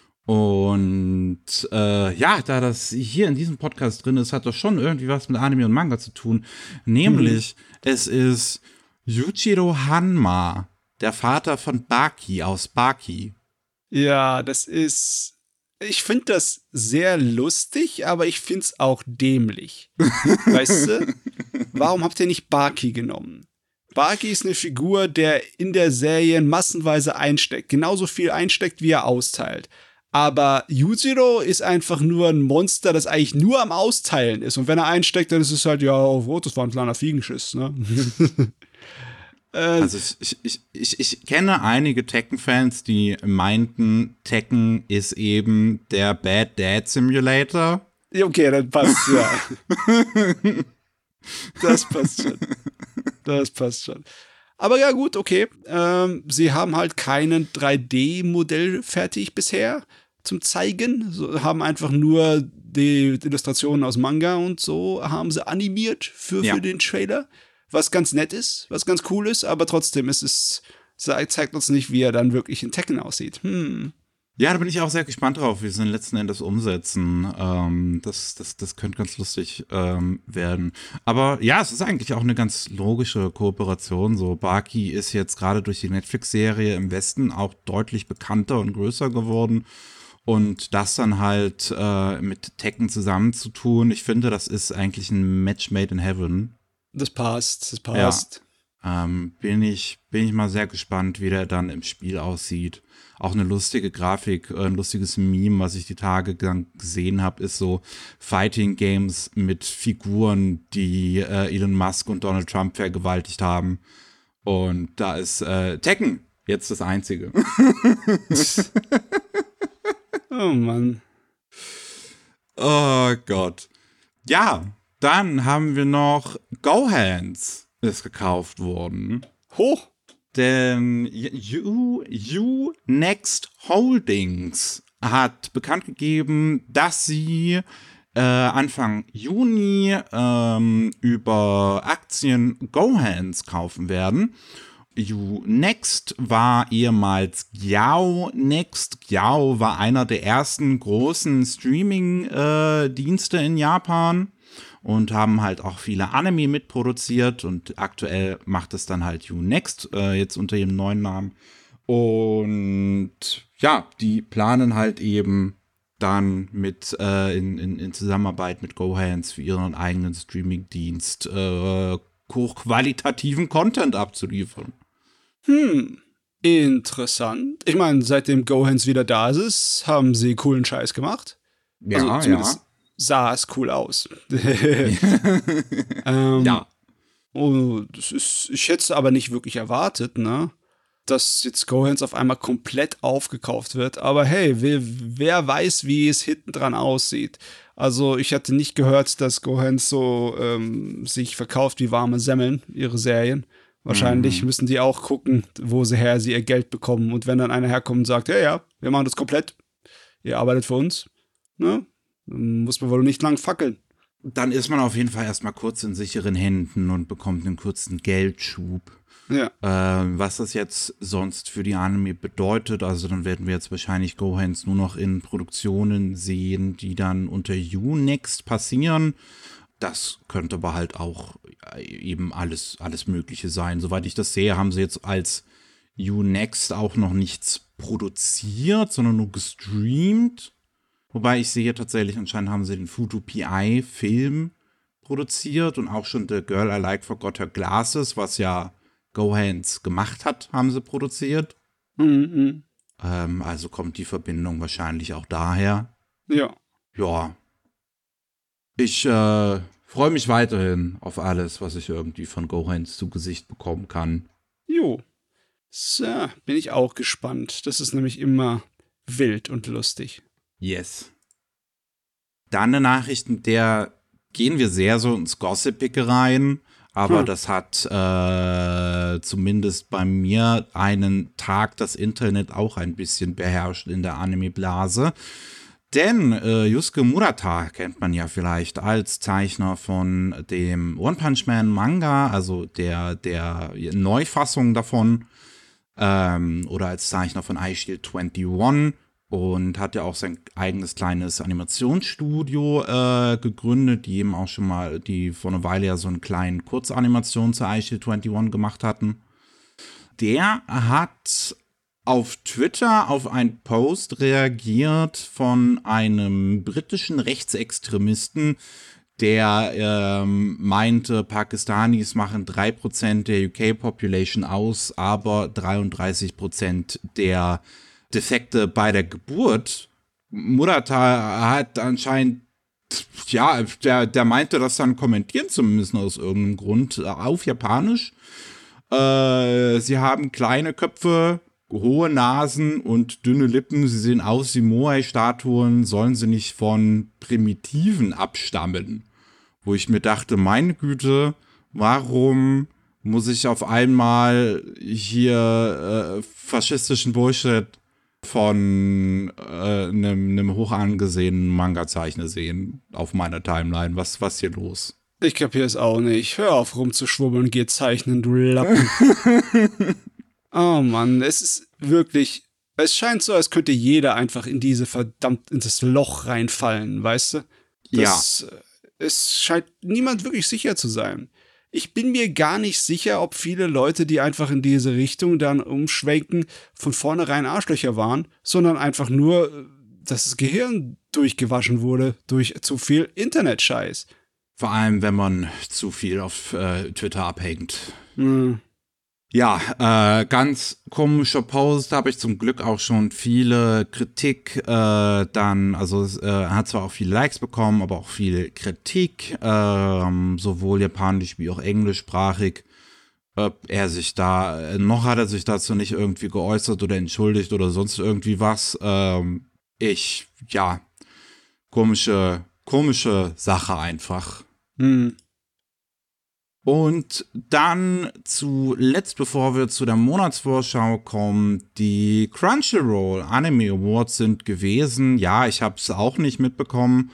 Und ja, da das hier in diesem Podcast drin ist, hat das schon irgendwie was mit Anime und Manga zu tun. Nämlich, es ist Yujiro Hanma, der Vater von Baki aus Baki. Ja, ich finde das sehr lustig, aber ich finde es auch dämlich. Weißt du? Warum habt ihr nicht Baki genommen? Baki ist eine Figur, der in der Serie massenweise einsteckt. Genauso viel einsteckt, wie er austeilt. Aber Yujiro ist einfach nur ein Monster, das eigentlich nur am Austeilen ist. Und wenn er einsteckt, dann ist es halt, ja, oh, das war ein kleiner Fiegenschiss, ne? Also ich kenne einige Tekken-Fans, die meinten, Tekken ist eben der Bad Dad Simulator. Okay, dann passt ja. Das passt schon. Das passt schon. Aber ja, gut, okay. Sie haben halt keinen 3D-Modell fertig bisher zum Zeigen. So, haben einfach nur die Illustrationen aus Manga und so haben sie animiert für den Trailer. Was ganz nett ist, was ganz cool ist, aber trotzdem zeigt uns nicht, wie er dann wirklich in Tekken aussieht. Ja, da bin ich auch sehr gespannt drauf, wie sie ihn letzten Endes umsetzen. Das könnte ganz lustig werden. Aber ja, es ist eigentlich auch eine ganz logische Kooperation. So, Baki ist jetzt gerade durch die Netflix-Serie im Westen auch deutlich bekannter und größer geworden. Und das dann halt mit Tekken zusammenzutun, ich finde, das ist eigentlich ein Match made in heaven. Das passt. Ja. Bin ich mal sehr gespannt, wie der dann im Spiel aussieht. Auch eine lustige Grafik, ein lustiges Meme, was ich die Tage gesehen habe, ist so Fighting Games mit Figuren, die Elon Musk und Donald Trump vergewaltigt haben. Und da ist Tekken jetzt das Einzige. Oh Mann. Oh Gott. Ja, dann haben wir noch GoHands ist gekauft worden. Hoch. Denn Next Holdings hat bekannt gegeben, dass sie Anfang Juni über Aktien GoHands kaufen werden. Next war ehemals Gyao Next. Gyao war einer der ersten großen Streaming-Dienste in Japan. Und haben halt auch viele Anime mitproduziert und aktuell macht es dann halt Next, jetzt unter ihrem neuen Namen. Und ja, die planen halt eben dann mit in Zusammenarbeit mit GoHands für ihren eigenen Streaming-Dienst hochqualitativen Content abzuliefern. Interessant. Ich meine, seitdem GoHands wieder da ist, haben sie coolen Scheiß gemacht. Ja, also zumindest sah es cool aus. Ja. Oh, ich hätte es aber nicht wirklich erwartet, ne? Dass jetzt GoHands auf einmal komplett aufgekauft wird. Aber hey, wer weiß, wie es hinten dran aussieht. Also ich hatte nicht gehört, dass GoHands so sich verkauft wie warme Semmeln, ihre Serien. Wahrscheinlich müssen die auch gucken, wo sie ihr Geld bekommen. Und wenn dann einer herkommt und sagt, ja, wir machen das komplett, ihr arbeitet für uns, ne? Muss man wohl nicht lang fackeln. Dann ist man auf jeden Fall erstmal kurz in sicheren Händen und bekommt einen kurzen Geldschub. Ja. Was das jetzt sonst für die Anime bedeutet, also dann werden wir jetzt wahrscheinlich GoHands nur noch in Produktionen sehen, die dann unter Next passieren. Das könnte aber halt auch eben alles Mögliche sein. Soweit ich das sehe, haben sie jetzt als Next auch noch nichts produziert, sondern nur gestreamt. Wobei ich sehe tatsächlich, anscheinend haben sie den Futu-PI-Film produziert und auch schon The Girl I Like Forgot Her Glasses, was ja GoHands gemacht hat, haben sie produziert. Also kommt die Verbindung wahrscheinlich auch daher. Ja. Ja. Ich freue mich weiterhin auf alles, was ich irgendwie von GoHands zu Gesicht bekommen kann. Jo. So, bin ich auch gespannt. Das ist nämlich immer wild und lustig. Yes. Dann eine Nachricht, in der gehen wir sehr so ins Gossipige rein, aber das hat zumindest bei mir einen Tag das Internet auch ein bisschen beherrscht in der Anime-Blase. Denn Yusuke Murata kennt man ja vielleicht als Zeichner von dem One Punch Man Manga, also der Neufassung davon, oder als Zeichner von iShield 21. Und hat ja auch sein eigenes kleines Animationsstudio gegründet, die eben auch schon mal, die vor einer Weile ja so einen kleinen Kurzanimation zu iShield 21 gemacht hatten. Der hat auf Twitter auf einen Post reagiert von einem britischen Rechtsextremisten, der meinte, Pakistanis machen 3% der UK-Population aus, aber 33% der Defekte bei der Geburt. Murata hat anscheinend, ja, der meinte das dann kommentieren, zumindest aus irgendeinem Grund, auf Japanisch. Sie haben kleine Köpfe, hohe Nasen und dünne Lippen. Sie sehen aus wie Moai-Statuen. Sollen sie nicht von Primitiven abstammen? Wo ich mir dachte, meine Güte, warum muss ich auf einmal hier faschistischen Bullshit von einem hoch angesehenen Manga-Zeichner sehen auf meiner Timeline? Was hier los? Ich kapier es auch nicht. Hör auf rumzuschwubbeln, geh zeichnen, du Lappen. Oh Mann, es ist wirklich, es scheint so, als könnte jeder einfach in das Loch reinfallen, weißt du? Es scheint niemand wirklich sicher zu sein. Ich bin mir gar nicht sicher, ob viele Leute, die einfach in diese Richtung dann umschwenken, von vornherein Arschlöcher waren, sondern einfach nur, dass das Gehirn durchgewaschen wurde durch zu viel Internet-Scheiß. Vor allem, wenn man zu viel auf Twitter abhängt. Hm. Ja, ganz komischer Post, habe ich zum Glück auch schon viele Kritik er hat zwar auch viele Likes bekommen, aber auch viel Kritik, sowohl japanisch wie auch englischsprachig. Noch hat er sich dazu nicht irgendwie geäußert oder entschuldigt oder sonst irgendwie was. Komische Sache einfach. Hm. Und dann zuletzt, bevor wir zu der Monatsvorschau kommen, die Crunchyroll Anime Awards sind gewesen. Ja, ich habe es auch nicht mitbekommen.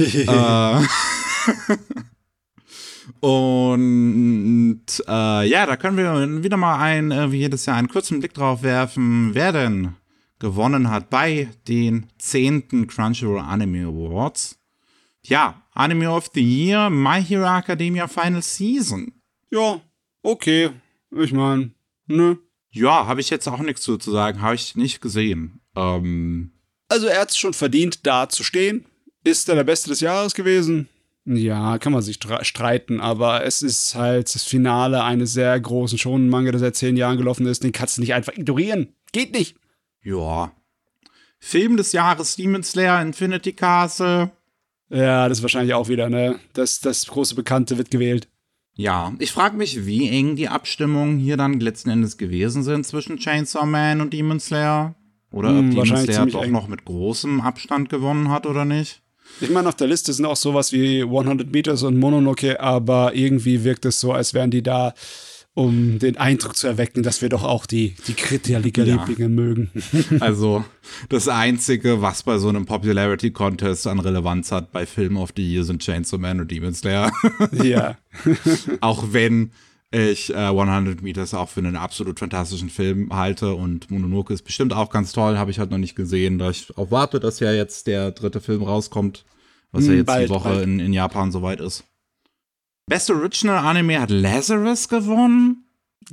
Und da können wir wieder mal wie jedes Jahr einen kurzen Blick drauf werfen, wer denn gewonnen hat bei den 10. Crunchyroll Anime Awards. Ja, Anime of the Year, My Hero Academia Final Season. Ja, okay. Ich meine, ne? Ja, habe ich jetzt auch nichts zu sagen, habe ich nicht gesehen. Also er hat es schon verdient, da zu stehen. Ist er der Beste des Jahres gewesen? Ja, kann man sich streiten, aber es ist halt das Finale eines sehr großen Shonen-Manga, der seit 10 Jahren gelaufen ist. Den kannst du nicht einfach ignorieren. Geht nicht. Ja. Film des Jahres, Demon Slayer, Infinity Castle. Ja, das ist wahrscheinlich auch wieder, ne? Das große Bekannte wird gewählt. Ja, ich frage mich, wie eng die Abstimmungen hier dann letzten Endes gewesen sind zwischen Chainsaw Man und Demon Slayer. Oder ob Demon Slayer doch noch mit großem Abstand gewonnen hat oder nicht. Ich meine, auf der Liste sind auch sowas wie 100 Meters und Mononoke, aber irgendwie wirkt es so, als wären die da, um den Eindruck zu erwecken, dass wir doch auch die Kritiker-Lieblinge mögen. Also das Einzige, was bei so einem Popularity-Contest an Relevanz hat bei Film of the Year, sind Chainsaw Man und Demon Slayer. Ja. Auch wenn ich 100 Meters auch für einen absolut fantastischen Film halte und Mononoke ist bestimmt auch ganz toll, habe ich halt noch nicht gesehen, da ich auch warte, dass ja jetzt der 3. Film rauskommt, was ja jetzt die Woche in Japan soweit ist. Best Original Anime hat Lazarus gewonnen.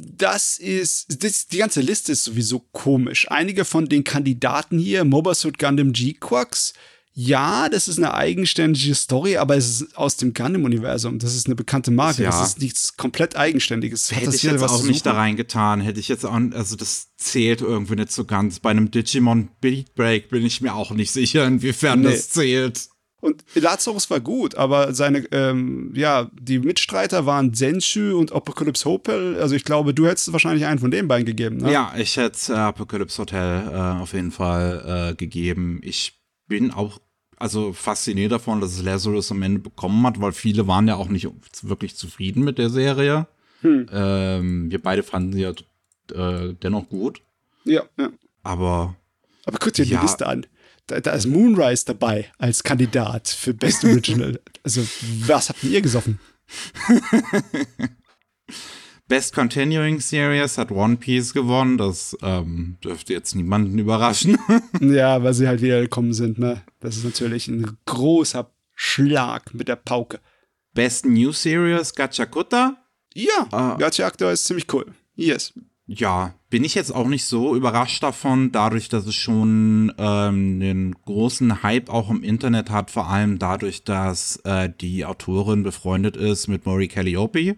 Die ganze Liste ist sowieso komisch. Einige von den Kandidaten hier, Mobile Suit Gundam G-Quacks, ja, das ist eine eigenständige Story, aber es ist aus dem Gundam-Universum. Das ist eine bekannte Marke. Ja. Das ist nichts komplett Eigenständiges. Hätte ich jetzt auch nicht da reingetan. Hätte ich jetzt auch, also das zählt irgendwie nicht so ganz. Bei einem Digimon Beat Break bin ich mir auch nicht sicher, inwiefern das zählt. Und Lazarus war gut, aber die Mitstreiter waren Senju und Apocalypse Hotel. Also ich glaube, du hättest wahrscheinlich einen von den beiden gegeben, ne? Ja, ich hätte Apocalypse Hotel auf jeden Fall gegeben. Ich bin auch fasziniert davon, dass es Lazarus am Ende bekommen hat, weil viele waren ja auch nicht wirklich zufrieden mit der Serie. Wir beide fanden sie ja dennoch gut. Ja. Aber guck dir die Liste an. Da ist Moonrise dabei als Kandidat für Best Original. Also, was habt ihr gesoffen? Best Continuing Series hat One Piece gewonnen. Das dürfte jetzt niemanden überraschen. Ja, weil sie halt wieder gekommen sind, ne? Das ist natürlich ein großer Schlag mit der Pauke. Best New Series Gachakuta. Ja, Gachakuta ist ziemlich cool. Yes. Ja, bin ich jetzt auch nicht so überrascht davon, dadurch, dass es schon einen großen Hype auch im Internet hat, vor allem dadurch, dass die Autorin befreundet ist mit Mori Calliope.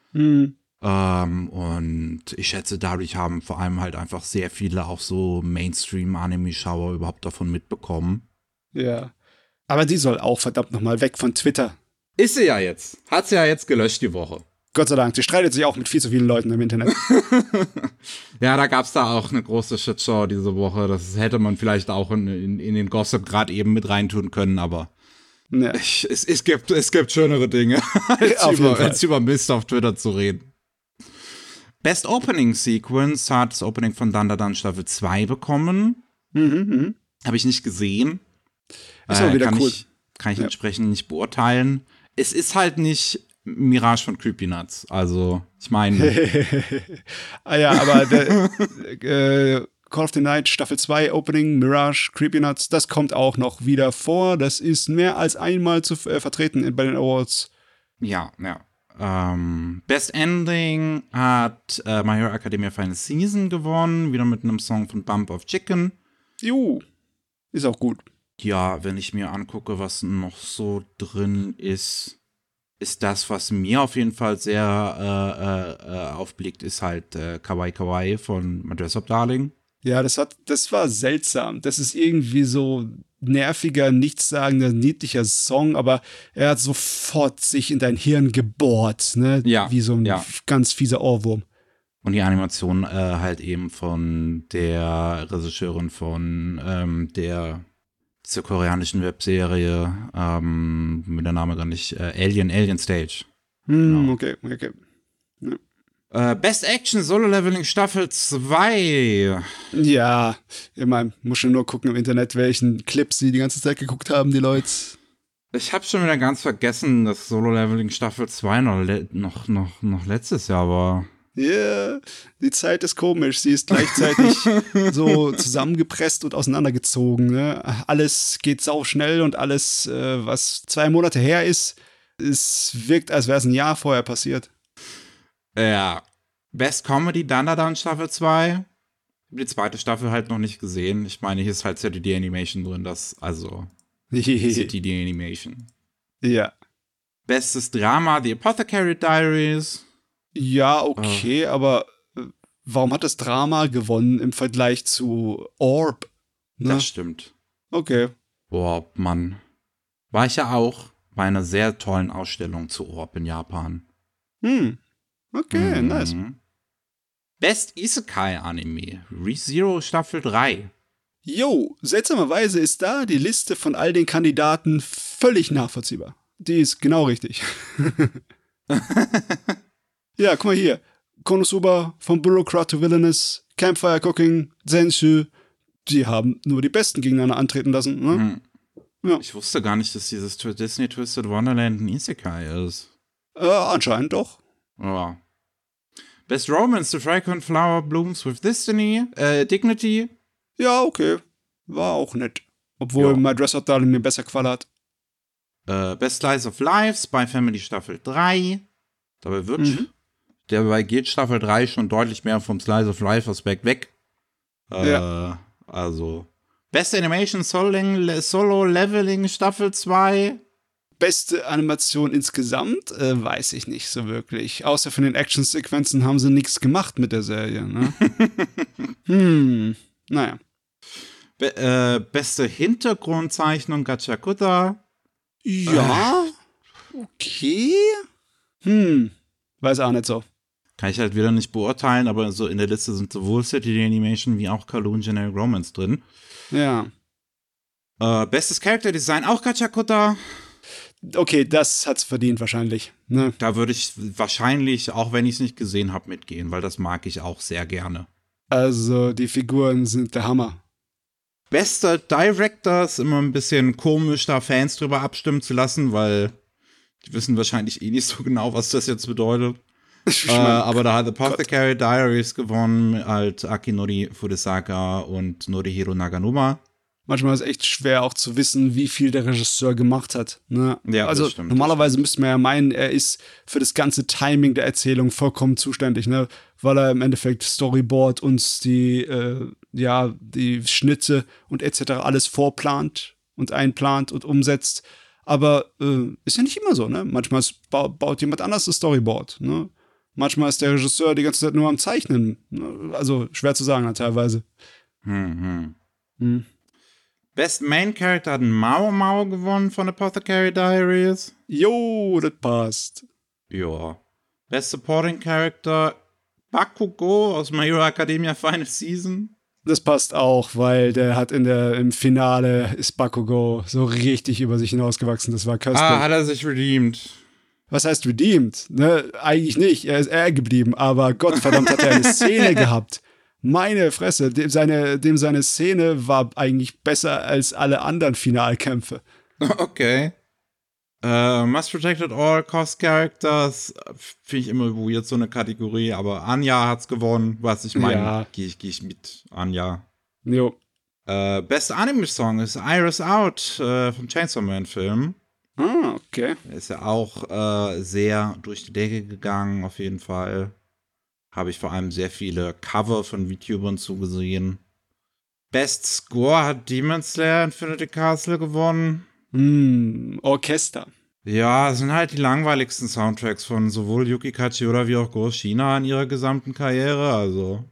Und ich schätze, dadurch haben vor allem halt einfach sehr viele auch so Mainstream-Anime-Schauer überhaupt davon mitbekommen. Ja, aber die soll auch verdammt nochmal weg von Twitter. Ist sie ja jetzt. Hat sie ja jetzt gelöscht die Woche. Gott sei Dank, sie streitet sich auch mit viel zu vielen Leuten im Internet. Ja, da gab's da auch eine große Shitshow diese Woche. Das hätte man vielleicht auch in den Gossip gerade eben mit reintun können, aber Ja. es gibt schönere Dinge, als über Mist auf Twitter zu reden. Best Opening Sequence hat das Opening von Dandadan Staffel 2 bekommen. Habe ich nicht gesehen. Ist auch wieder cool. Kann ich entsprechend nicht beurteilen. Es ist halt nicht Mirage von Creepy Nuts. Also, ich meine. Aber Call of the Night Staffel 2 Opening, Mirage, Creepy Nuts, das kommt auch noch wieder vor. Das ist mehr als einmal zu vertreten bei den Awards. Ja. Best Ending hat My Hero Academia Final Season gewonnen. Wieder mit einem Song von Bump of Chicken. Ist auch gut. Ja, wenn ich mir angucke, was noch so drin ist das, was mir auf jeden Fall sehr aufblickt, ist halt Kawaii Kawaii von My Dress Up Darling. Ja, das war seltsam. Das ist irgendwie so nerviger, nichtssagender, niedlicher Song, aber er hat sofort sich in dein Hirn gebohrt, ne? Ja. Wie so ein ganz fieser Ohrwurm. Und die Animation halt eben von der Regisseurin von dieser koreanischen Webserie, mit der Name gar nicht, Alien Stage. Genau. Okay. Best Action Solo Leveling Staffel 2. Ja, ich meine, muss schon nur gucken im Internet, welchen Clips sie die ganze Zeit geguckt haben, die Leute. Ich habe schon wieder ganz vergessen, dass Solo Leveling Staffel 2 noch letztes Jahr war. Ja, yeah, die Zeit ist komisch. Sie ist gleichzeitig so zusammengepresst und auseinandergezogen. Ne? Alles geht sauschnell und alles, was 2 Monate her ist, es wirkt, als wäre es ein Jahr vorher passiert. Ja. Best Comedy Dandadan Staffel 2. Ich habe die zweite Staffel halt noch nicht gesehen. Ich meine, hier ist halt ZDD Animation drin, ZDD Animation. Ja. Bestes Drama, The Apothecary Diaries. Ja, okay, aber warum hat das Drama gewonnen im Vergleich zu Orb? Ne? Das stimmt. Okay. Boah, Mann. War ich ja auch bei einer sehr tollen Ausstellung zu Orb in Japan. Okay, nice. Best Isekai Anime, ReZero Staffel 3. Jo, seltsamerweise ist da die Liste von all den Kandidaten völlig nachvollziehbar. Die ist genau richtig. Ja, guck mal hier. Konosuba, von Bureaucrat to Villainous, Campfire Cooking, Zenshu. Die haben nur die Besten gegeneinander antreten lassen. Ne? Ja. Ich wusste gar nicht, dass dieses Disney Twisted Wonderland ein Isekai ist. Anscheinend doch. Ja. Best Romance, The Fragrant Flower Blooms with Dignity. Ja, okay. War auch nett. Obwohl My Dress Up Darling mir besser gefallen hat. Best Slice of Life, Spy Family Staffel 3. Dabei geht Staffel 3 schon deutlich mehr vom Slice of Life Aspekt weg. Also. Beste Animation Solo Leveling Staffel 2. Beste Animation insgesamt? Weiß ich nicht so wirklich. Außer von den Action-Sequenzen haben sie nichts gemacht mit der Serie. Ne? Naja. Beste Hintergrundzeichnung Gachakuta. Ja. Okay. Weiß auch nicht so. Kann ich halt wieder nicht beurteilen, aber so in der Liste sind sowohl City Animation wie auch Kowloon Generic Romance drin. Ja. Bestes Character Design auch Gachakuta. Okay, das hat's verdient wahrscheinlich. Ne? Da würde ich wahrscheinlich, auch wenn ich es nicht gesehen habe, mitgehen, weil das mag ich auch sehr gerne. Also, die Figuren sind der Hammer. Bester Director ist immer ein bisschen komisch, da Fans drüber abstimmen zu lassen, weil die wissen wahrscheinlich eh nicht so genau, was das jetzt bedeutet. Aber da hat Apothecary Diaries gewonnen, halt Akinori Furusawa und Norihiro Naganuma. Manchmal ist es echt schwer auch zu wissen, wie viel der Regisseur gemacht hat. Ne? Ja, also stimmt, normalerweise müsste man ja meinen, er ist für das ganze Timing der Erzählung vollkommen zuständig, ne? Weil er im Endeffekt Storyboard und die Schnitte und etc. alles vorplant und einplant und umsetzt. Aber ist ja nicht immer so, ne? Manchmal baut jemand anders das Storyboard, ne? Manchmal ist der Regisseur die ganze Zeit nur am Zeichnen. Ne? Also schwer zu sagen, teilweise. Best Main Character hat Mao Mao gewonnen von Apothecary Diaries. Jo, das passt. Ja. Best Supporting Character Bakugo aus My Hero Academia Final Season. Das passt auch, weil der hat im Finale ist Bakugo so richtig über sich hinausgewachsen. Das war köstlich. Hat er sich redeemed. Was heißt redeemed? Ne, eigentlich nicht. Er ist geblieben, aber Gottverdammt hat er eine Szene gehabt. Meine Fresse, dem seine Szene war eigentlich besser als alle anderen Finalkämpfe. Okay. Must Protected All Cost Characters finde ich immer weird, so eine Kategorie, aber Anya hat's gewonnen, was ich meine, Ja. gehe ich mit Anya. Jo. Best Anime Song ist Iris Out vom Chainsaw Man Film. Ah, okay. Ist ja auch sehr durch die Decke gegangen, auf jeden Fall. Habe ich vor allem sehr viele Cover von VTubern zugesehen. Best Score hat Demon Slayer Infinity Castle gewonnen. Orchester. Ja, es sind halt die langweiligsten Soundtracks von sowohl Yuki Kajiura wie auch Go Shina in ihrer gesamten Karriere, also.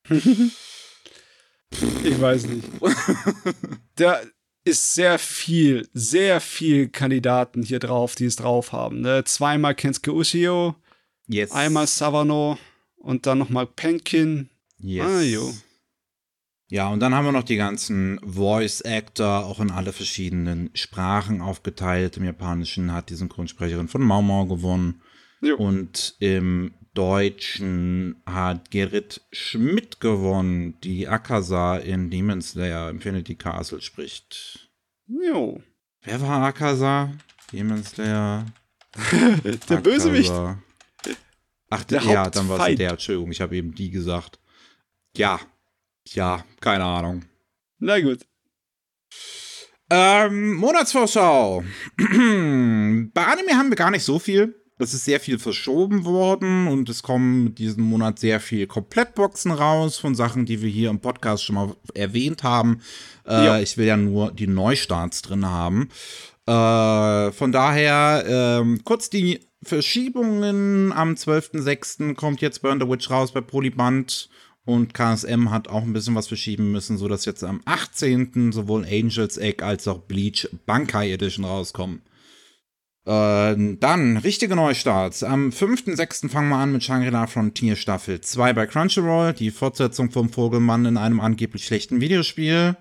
Ich weiß nicht. Da ist sehr viel Kandidaten hier drauf, die es drauf haben. Ne? Zweimal Kensuke Ushio, Yes. einmal Sawano und dann nochmal Penkin. Yes. Ah, jo. Ja, und dann haben wir noch die ganzen Voice-Actor, auch in alle verschiedenen Sprachen aufgeteilt. Im Japanischen hat die Synchronsprecherin von Mau Mau gewonnen. Jo. Und im Deutschen hat Gerrit Schmidt gewonnen, die Akaza in Demon Slayer Infinity Castle spricht. Jo. Wer war Akaza? Demon Slayer. Der Bösewicht. Ach, Der ja, dann war es Hauptfeind. der. Entschuldigung, ich habe eben die gesagt. Ja, keine Ahnung. Na gut. Monatsvorschau. Bei Anime haben wir gar nicht so viel. Es ist sehr viel verschoben worden und es kommen diesen Monat sehr viel Komplettboxen raus von Sachen, die wir hier im Podcast schon mal erwähnt haben. Ich will ja nur die Neustarts drin haben. Von daher kurz die Verschiebungen. Am 12.06. kommt jetzt Burn the Witch raus bei Polyband. Und KSM hat auch ein bisschen was verschieben müssen, sodass jetzt am 18. sowohl Angel's Egg als auch Bleach Bankai Edition rauskommen. Dann richtige Neustarts. Am 5.6. fangen wir an mit Shangri-La Frontier Staffel 2 bei Crunchyroll, die Fortsetzung vom Vogelmann in einem angeblich schlechten Videospiel.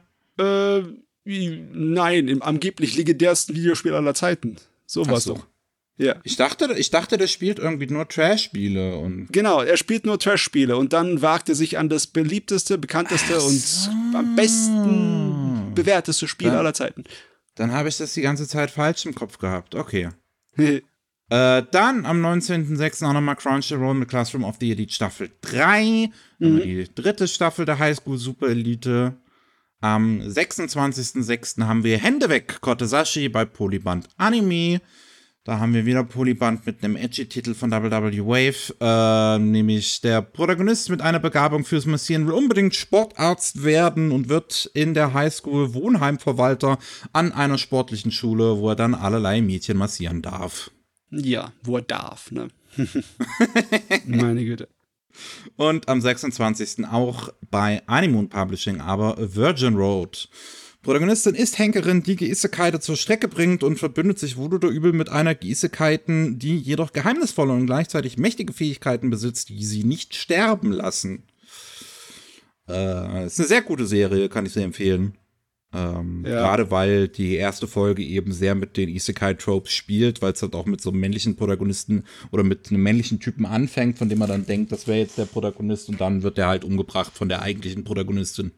Nein, im angeblich legendärsten Videospiel aller Zeiten. So war's doch. Ja. Ich dachte, der spielt irgendwie nur Trash-Spiele und. Genau, er spielt nur Trash-Spiele und dann wagt er sich an das beliebteste, bekannteste und am besten bewährteste Spiel aller Zeiten. Dann habe ich das die ganze Zeit falsch im Kopf gehabt. Okay. Dann am 19.06. auch nochmal Crunchyroll mit Classroom of the Elite Staffel 3. Die dritte Staffel der Highschool Super Elite. Am 26.06. haben wir Hände weg Kotesashi bei Polyband Anime. Da haben wir wieder Polyband mit einem Edgy-Titel von WW Wave, nämlich der Protagonist mit einer Begabung fürs Massieren will unbedingt Sportarzt werden und wird in der Highschool Wohnheimverwalter an einer sportlichen Schule, wo er dann allerlei Mädchen massieren darf. Ja, wo er darf, ne? Meine Güte. Und am 26. auch bei Animoon Publishing, aber Virgin Road. Protagonistin ist Henkerin, die Geisekeite zur Strecke bringt und verbündet sich wohl oder übel mit einer Geisekeiten, die jedoch geheimnisvolle und gleichzeitig mächtige Fähigkeiten besitzt, die sie nicht sterben lassen. Ist eine sehr gute Serie, kann ich sehr empfehlen. Gerade weil die erste Folge eben sehr mit den Isekai-Tropes spielt, weil es halt auch mit so einem männlichen Protagonisten oder mit einem männlichen Typen anfängt, von dem man dann denkt, das wäre jetzt der Protagonist und dann wird der halt umgebracht von der eigentlichen Protagonistin.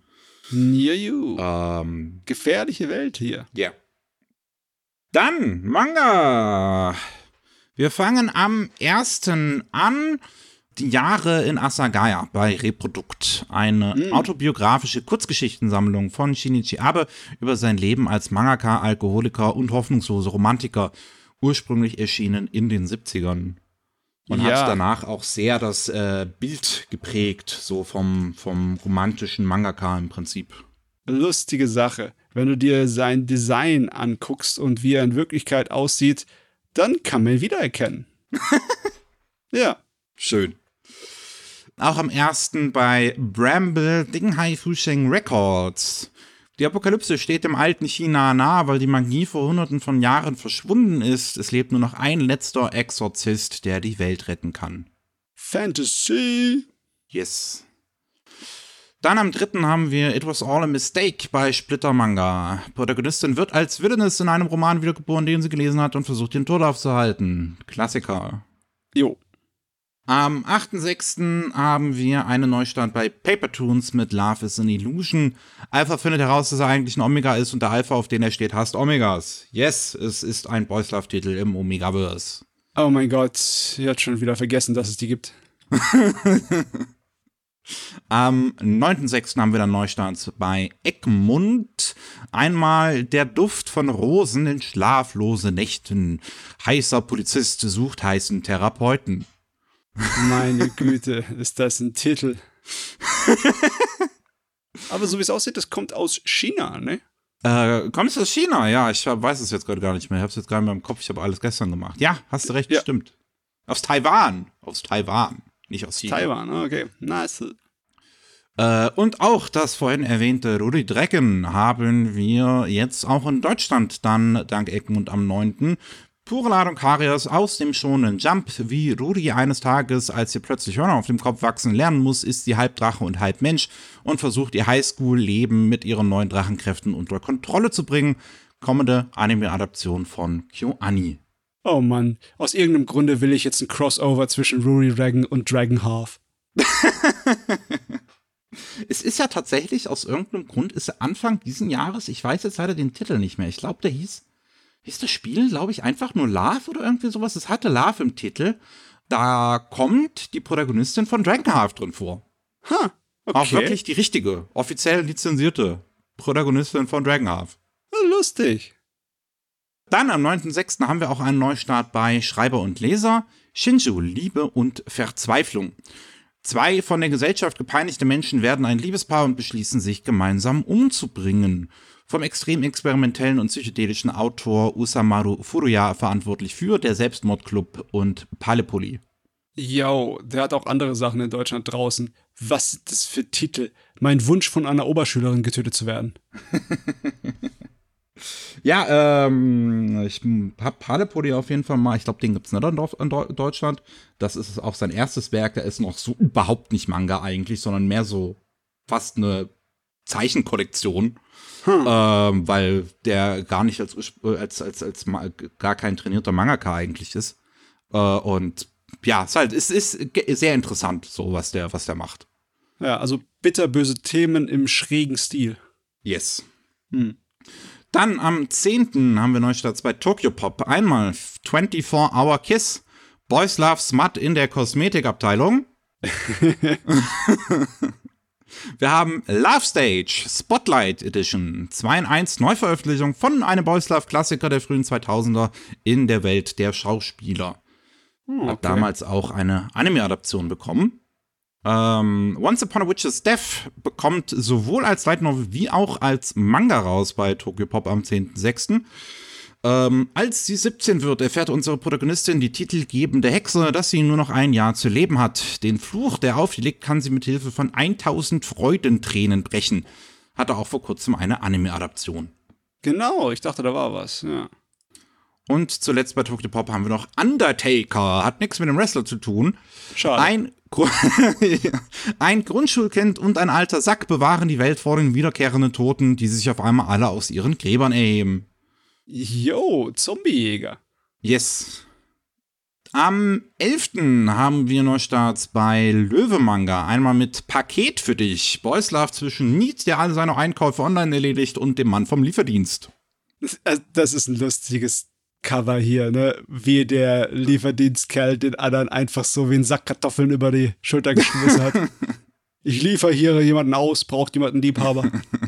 Gefährliche Welt hier. Ja. Yeah. Dann Manga. Wir fangen am 1. an. Die Jahre in Asagaya bei Reprodukt. Eine autobiografische Kurzgeschichtensammlung von Shinichi Abe über sein Leben als Mangaka, Alkoholiker und hoffnungsloser Romantiker. Ursprünglich erschienen in den 70ern. Und hat danach auch sehr das Bild geprägt, so vom romantischen Mangaka im Prinzip. Lustige Sache. Wenn du dir sein Design anguckst und wie er in Wirklichkeit aussieht, dann kann man ihn wiedererkennen. Ja. Schön. Auch am 1. bei Bramble Dinghai Fusheng Records. Die Apokalypse steht dem alten China nahe, weil die Magie vor Hunderten von Jahren verschwunden ist. Es lebt nur noch ein letzter Exorzist, der die Welt retten kann. Fantasy. Yes. Dann am 3. haben wir It Was All a Mistake bei Splitter Manga. Protagonistin wird als Villainess in einem Roman wiedergeboren, den sie gelesen hat und versucht, den Tod aufzuhalten. Klassiker. Jo. Am 8.6. haben wir einen Neustart bei Paper Toons mit Love is an Illusion. Alpha findet heraus, dass er eigentlich ein Omega ist und der Alpha, auf den er steht, hasst Omegas. Yes, es ist ein Boys Love-Titel im Omegaverse. Oh mein Gott, ich hatte schon wieder vergessen, dass es die gibt. Am 9.6. haben wir dann Neustarts bei Egmont. Einmal der Duft von Rosen in schlaflose Nächten. Heißer Polizist sucht heißen Therapeuten. Meine Güte, ist das ein Titel. Aber so wie es aussieht, das kommt aus China, ne? Kommt es aus China? Ja, ich weiß es jetzt gerade gar nicht mehr. Ich habe es jetzt gerade in meinem Kopf, ich habe alles gestern gemacht. Ja, hast du recht, Ja. stimmt. Aus Taiwan. Nicht aus China. Taiwan, okay. Nice. Und auch das vorhin erwähnte Ruri Dragon haben wir jetzt auch in Deutschland dann dank Egmont am 9. Pure Ladung Karias aus dem Shonen Jump. Wie Ruri eines Tages, als ihr plötzlich Hörner auf dem Kopf wachsen lernen muss, ist sie halb Drache und halb Mensch und versucht ihr Highschool-Leben mit ihren neuen Drachenkräften unter Kontrolle zu bringen. Kommende Anime-Adaption von KyoAni. Oh Mann, aus irgendeinem Grunde will ich jetzt ein Crossover zwischen Ruri Dragon und Dragon Half. Es ist ja tatsächlich, aus irgendeinem Grund, ist Anfang diesen Jahres, ich weiß jetzt leider den Titel nicht mehr, ich glaube, der hieß das Spiel, glaube ich, einfach nur Love oder irgendwie sowas? Es hatte Love im Titel. Da kommt die Protagonistin von Dragon Half drin vor. Okay. Auch wirklich die richtige, offiziell lizenzierte Protagonistin von Dragon Half. Lustig. Dann am 9.6. haben wir auch einen Neustart bei Schreiber und Leser. Shinju, Liebe und Verzweiflung. 2 von der Gesellschaft gepeinigte Menschen werden ein Liebespaar und beschließen, sich gemeinsam umzubringen. Vom extrem experimentellen und psychedelischen Autor Usamaru Furuya verantwortlich für der Selbstmordclub und Palepoli. Yo, der hat auch andere Sachen in Deutschland draußen. Was sind das für Titel? Mein Wunsch von einer Oberschülerin getötet zu werden. Ja, ich hab Palepoli auf jeden Fall mal, ich glaube, den gibt's nicht in Deutschland. Das ist auch sein erstes Werk, der ist noch so überhaupt nicht Manga eigentlich, sondern mehr so fast eine Zeichenkollektion. Weil der gar nicht als gar kein trainierter Mangaka eigentlich ist. Und ja, es ist sehr interessant, so was der macht. Ja, also bitterböse Themen im schrägen Stil. Yes. Dann am 10. haben wir Neustarts bei Tokyopop. Einmal 24-Hour Kiss, Boys Love Smut in der Kosmetikabteilung. Wir haben Love Stage, Spotlight Edition, 2 in 1 Neuveröffentlichung von einem Boys Love Klassiker der frühen 2000er in der Welt der Schauspieler. Okay. Hat damals auch eine Anime-Adaption bekommen. Once Upon a Witch's Death bekommt sowohl als Light Novel wie auch als Manga raus bei Tokyopop am 10.6. Als sie 17 wird, erfährt unsere Protagonistin, die titelgebende Hexe, dass sie nur noch ein Jahr zu leben hat. Den Fluch, der auf ihr liegt, kann sie mit Hilfe von 1000 Freudentränen brechen. Hatte auch vor kurzem eine Anime-Adaption. Genau, ich dachte, da war was, ja. Und zuletzt bei Tokyopop haben wir noch Undertaker. Hat nichts mit dem Wrestler zu tun. Schade. Ein Grundschulkind und ein alter Sack bewahren die Welt vor den wiederkehrenden Toten, die sich auf einmal alle aus ihren Gräbern erheben. Yo, Zombiejäger. Yes. Am 11. haben wir Neustarts bei Löwe-Manga. Einmal mit Paket für dich. Boys Love zwischen Need, der alle seine Einkäufe online erledigt, und dem Mann vom Lieferdienst. Das ist ein lustiges Cover hier, ne? Wie der Lieferdienstkerl den anderen einfach so wie einen Sack Kartoffeln über die Schulter geschmissen hat. Ich liefere hier jemanden aus, braucht jemand einen Liebhaber.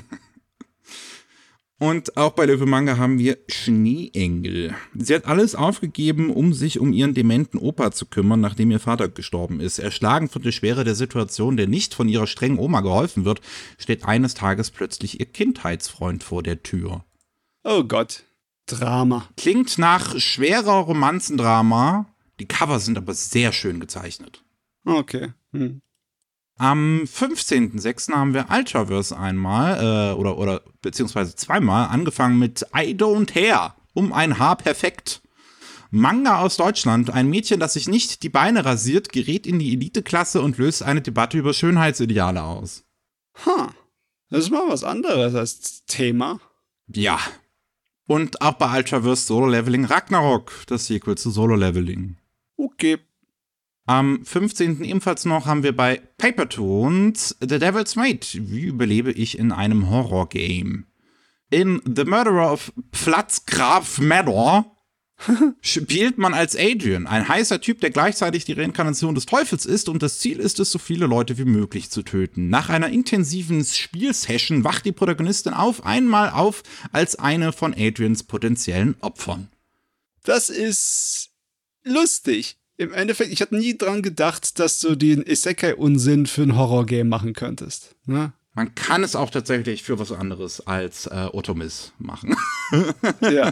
Und auch bei Löwe Manga haben wir Schneeengel. Sie hat alles aufgegeben, um sich um ihren dementen Opa zu kümmern, nachdem ihr Vater gestorben ist. Erschlagen von der Schwere der Situation, der nicht von ihrer strengen Oma geholfen wird, steht eines Tages plötzlich ihr Kindheitsfreund vor der Tür. Oh Gott, Drama. Klingt nach schwerer Romanzendrama. Die Cover sind aber sehr schön gezeichnet. Okay. Am 15.06. haben wir Ultraverse einmal, oder beziehungsweise zweimal, angefangen mit I Don't Hair, um ein Haar perfekt. Manga aus Deutschland. Ein Mädchen, das sich nicht die Beine rasiert, gerät in die Eliteklasse und löst eine Debatte über Schönheitsideale aus. Das ist mal was anderes als Thema. Ja. Und auch bei Ultraverse Solo Leveling Ragnarok, das Sequel zu Solo Leveling. Okay. Am 15. ebenfalls noch haben wir bei Paper Tones The Devil's Maid. Wie überlebe ich in einem Horror-Game? In The Murderer of Pfalzgraf Manor spielt man als Adrian, ein heißer Typ, der gleichzeitig die Reinkarnation des Teufels ist, und das Ziel ist es, so viele Leute wie möglich zu töten. Nach einer intensiven Spielsession wacht die Protagonistin einmal auf als eine von Adrians potenziellen Opfern. Das ist lustig. Im Endeffekt, ich hatte nie dran gedacht, dass du den Isekai-Unsinn für ein Horror-Game machen könntest. Ne? Man kann es auch tatsächlich für was anderes als Otomis machen. Ja.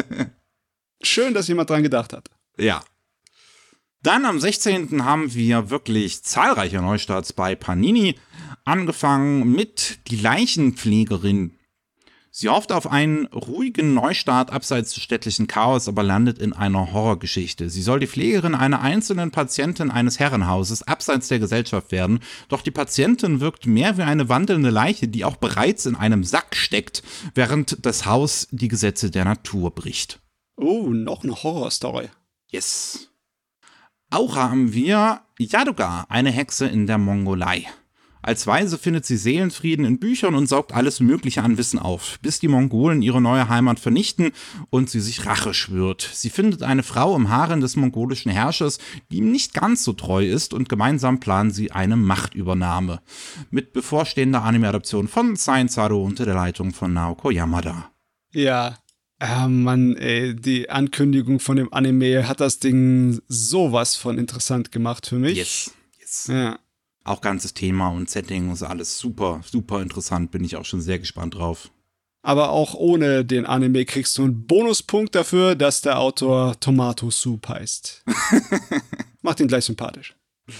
Schön, dass jemand dran gedacht hat. Ja. Dann am 16. haben wir wirklich zahlreiche Neustarts bei Panini. Angefangen mit Die Leichenpflegerin. Sie hofft auf einen ruhigen Neustart abseits des städtlichen Chaos, aber landet in einer Horrorgeschichte. Sie soll die Pflegerin einer einzelnen Patientin eines Herrenhauses abseits der Gesellschaft werden, doch die Patientin wirkt mehr wie eine wandelnde Leiche, die auch bereits in einem Sack steckt, während das Haus die Gesetze der Natur bricht. Oh, noch eine Horrorstory. Yes. Auch haben wir Yaduga, eine Hexe in der Mongolei. Als Weise findet sie Seelenfrieden in Büchern und saugt alles Mögliche an Wissen auf, bis die Mongolen ihre neue Heimat vernichten und sie sich Rache schwört. Sie findet eine Frau im Harem des mongolischen Herrschers, die ihm nicht ganz so treu ist, und gemeinsam planen sie eine Machtübernahme. Mit bevorstehender Anime-Adaption von Science Zaro unter der Leitung von Naoko Yamada. Ja. Mann, ey, die Ankündigung von dem Anime hat das Ding sowas von interessant gemacht für mich. Yes. Ja. Auch ganzes Thema und Setting ist alles super, super interessant. Bin ich auch schon sehr gespannt drauf. Aber auch ohne den Anime kriegst du einen Bonuspunkt dafür, dass der Autor Tomato Soup heißt. Macht ihn gleich sympathisch.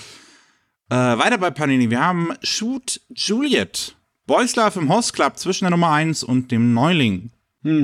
Weiter bei Panini. Wir haben Shoot Juliet. Boys Love im Host Club zwischen der Nummer 1 und dem Neuling.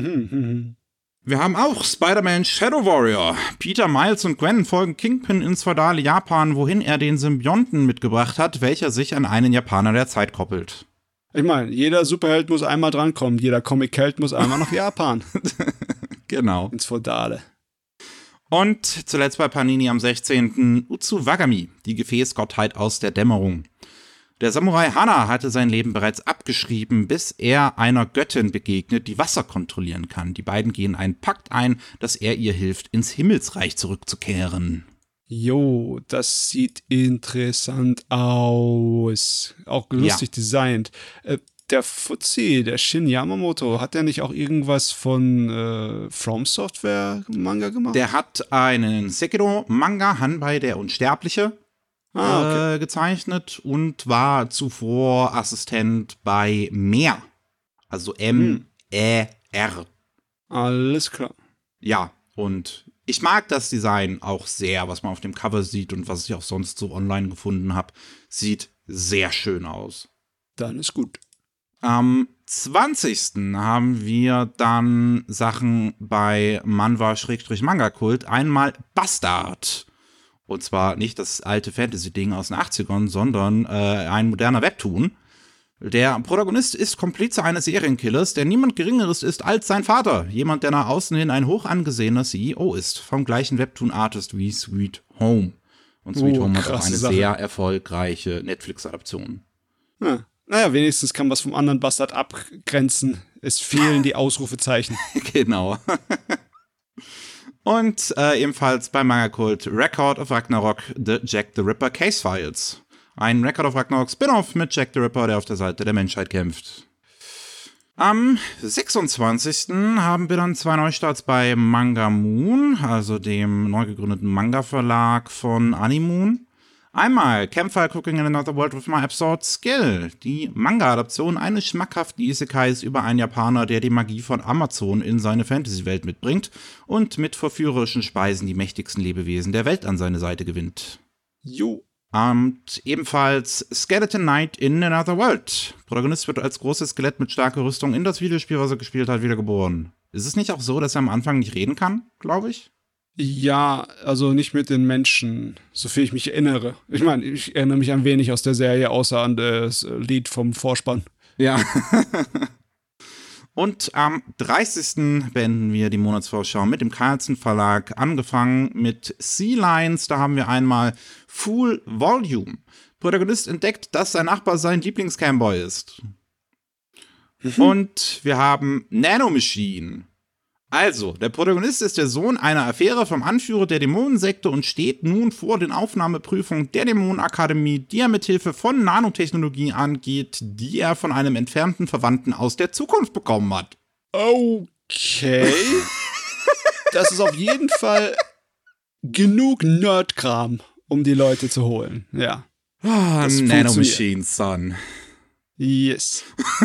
Wir haben auch Spider-Man Shadow Warrior. Peter, Miles und Gwen folgen Kingpin ins feudale Japan, wohin er den Symbionten mitgebracht hat, welcher sich an einen Japaner der Zeit koppelt. Ich meine, jeder Superheld muss einmal drankommen, jeder Comic-Held muss einmal nach Japan. Genau. Ins Feudale. Und zuletzt bei Panini am 16. Utsu Wagami, die Gefäßgottheit aus der Dämmerung. Der Samurai Hana hatte sein Leben bereits abgeschrieben, bis er einer Göttin begegnet, die Wasser kontrollieren kann. Die beiden gehen einen Pakt ein, dass er ihr hilft, ins Himmelsreich zurückzukehren. Jo, das sieht interessant aus. Auch lustig designt. Der Fuzzi, der Shin Yamamoto, hat der nicht auch irgendwas von From Software Manga gemacht? Der hat einen Sekiro-Manga, Hanbai der Unsterbliche, gezeichnet und war zuvor Assistent bei Meer. Also M-E-R. Alles klar. Ja, und ich mag das Design auch sehr, was man auf dem Cover sieht und was ich auch sonst so online gefunden habe. Sieht sehr schön aus. Dann ist gut. Am 20. haben wir dann Sachen bei Manhwa-Manga-Kult. Einmal Bastard. Und zwar nicht das alte Fantasy-Ding aus den 80ern, sondern ein moderner Webtoon. Der Protagonist ist Komplize eines Serienkillers, der niemand Geringeres ist als sein Vater. Jemand, der nach außen hin ein hoch angesehener CEO ist. Vom gleichen Webtoon-Artist wie Sweet Home. Und Sweet Home hat auch eine sehr erfolgreiche Netflix-Adaption. Ja. Naja, wenigstens kann man es vom anderen Bastard abgrenzen. Es fehlen die Ausrufezeichen. Genau. Und ebenfalls bei Manga-Kult Record of Ragnarok, The Jack the Ripper Case Files. Ein Record of Ragnarok Spin-off mit Jack the Ripper, der auf der Seite der Menschheit kämpft. Am 26. haben wir dann 2 Neustarts bei Manga Moon, also dem neu gegründeten Manga-Verlag von Animoon. Einmal Campfire Cooking in Another World with My Absurd Skill, die Manga-Adaption eines schmackhaften Isekais über einen Japaner, der die Magie von Amazon in seine Fantasy-Welt mitbringt und mit verführerischen Speisen die mächtigsten Lebewesen der Welt an seine Seite gewinnt. Jo. Und ebenfalls Skeleton Knight in Another World. Protagonist wird als großes Skelett mit starker Rüstung in das Videospiel, was er gespielt hat, wiedergeboren. Ist es nicht auch so, dass er am Anfang nicht reden kann, glaube ich? Ja, also nicht mit den Menschen, soviel ich mich erinnere. Ich meine, ich erinnere mich ein wenig aus der Serie, außer an das Lied vom Vorspann. Ja. Und am 30. beenden wir die Monatsvorschau mit dem Carlsen Verlag, angefangen mit Sea Lions. Da haben wir einmal Full Volume. Protagonist entdeckt, dass sein Nachbar sein Lieblings-Camboy ist. Und wir haben Nanomachine. Also, der Protagonist ist der Sohn einer Affäre vom Anführer der Dämonensekte und steht nun vor den Aufnahmeprüfungen der Dämonenakademie, die er mithilfe von Nanotechnologie angeht, die er von einem entfernten Verwandten aus der Zukunft bekommen hat. Okay. Das ist auf jeden Fall genug Nerdkram, um die Leute zu holen. Ja. Nanomachine, son. Yes.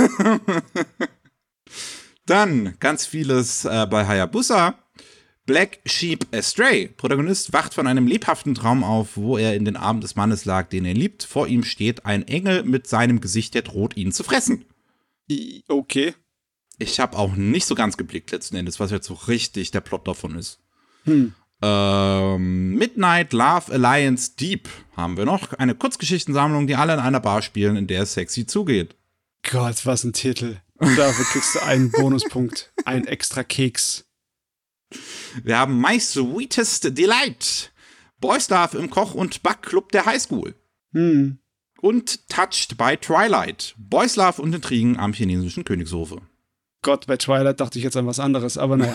Dann ganz vieles bei Hayabusa. Black Sheep Astray. Protagonist wacht von einem lebhaften Traum auf, wo er in den Armen des Mannes lag, den er liebt. Vor ihm steht ein Engel mit seinem Gesicht, der droht, ihn zu fressen. Okay. Ich habe auch nicht so ganz geblickt letzten Endes, was jetzt so richtig der Plot davon ist. Midnight Love Alliance Deep haben wir noch. Eine Kurzgeschichtensammlung, die alle in einer Bar spielen, in der es sexy zugeht. Gott, was ein Titel. Und dafür kriegst du einen Bonuspunkt. Ein extra Keks. Wir haben My Sweetest Delight. Boys Love im Koch- und Backclub der Highschool. Und Touched by Twilight. Boys Love und Intrigen am chinesischen Königshofe. Gott, bei Twilight dachte ich jetzt an was anderes, aber naja.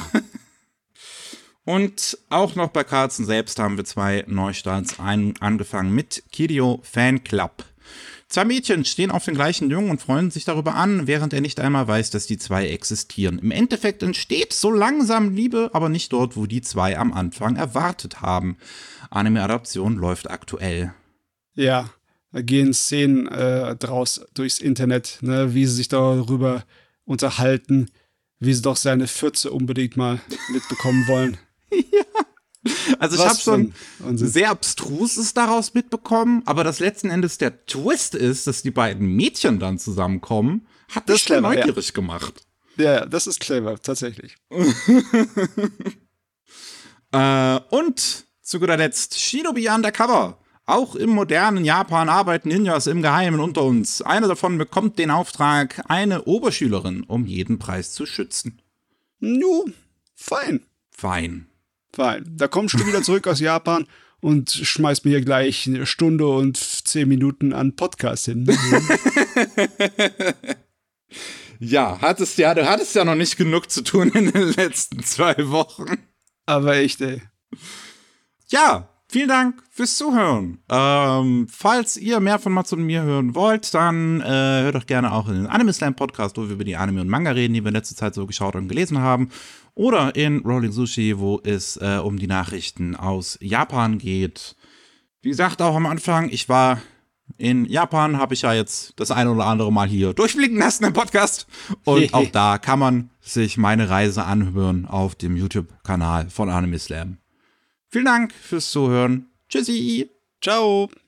Und auch noch bei Carlsen selbst haben wir 2 Neustarts angefangen mit Kirio Fan Club. 2 Mädchen stehen auf den gleichen Jungen und freuen sich darüber an, während er nicht einmal weiß, dass die 2 existieren. Im Endeffekt entsteht so langsam Liebe, aber nicht dort, wo die 2 am Anfang erwartet haben. Anime-Adaption läuft aktuell. Ja, da gehen Szenen durchs Internet, ne, wie sie sich darüber unterhalten, wie sie doch seine Pfütze unbedingt mal mitbekommen wollen. Ja. Also ich habe schon sehr Abstruses daraus mitbekommen, aber dass letzten Endes der Twist ist, dass die beiden Mädchen dann zusammenkommen, hat mich schon neugierig gemacht. Ja, das ist clever, tatsächlich. Und zu guter Letzt Shinobi Undercover. Auch im modernen Japan arbeiten Ninjas im Geheimen unter uns. Eine davon bekommt den Auftrag, eine Oberschülerin um jeden Preis zu schützen. Fein. Da kommst du wieder zurück aus Japan und schmeißt mir hier gleich 1 Stunde und 10 Minuten an Podcast hin. Ja, du hattest ja noch nicht genug zu tun in den letzten 2 Wochen. Aber echt, ey. Ja, vielen Dank fürs Zuhören. Falls ihr mehr von Mats und mir hören wollt, dann hört doch gerne auch in den Anime Slam Podcast, wo wir über die Anime und Manga reden, die wir in letzter Zeit so geschaut und gelesen haben. Oder in Rolling Sushi, wo es um die Nachrichten aus Japan geht. Wie gesagt, auch am Anfang, ich war in Japan, habe ich ja jetzt das eine oder andere Mal hier durchblicken lassen im Podcast. Und auch da kann man sich meine Reise anhören auf dem YouTube-Kanal von Anime Slam. Vielen Dank fürs Zuhören. Tschüssi. Ciao.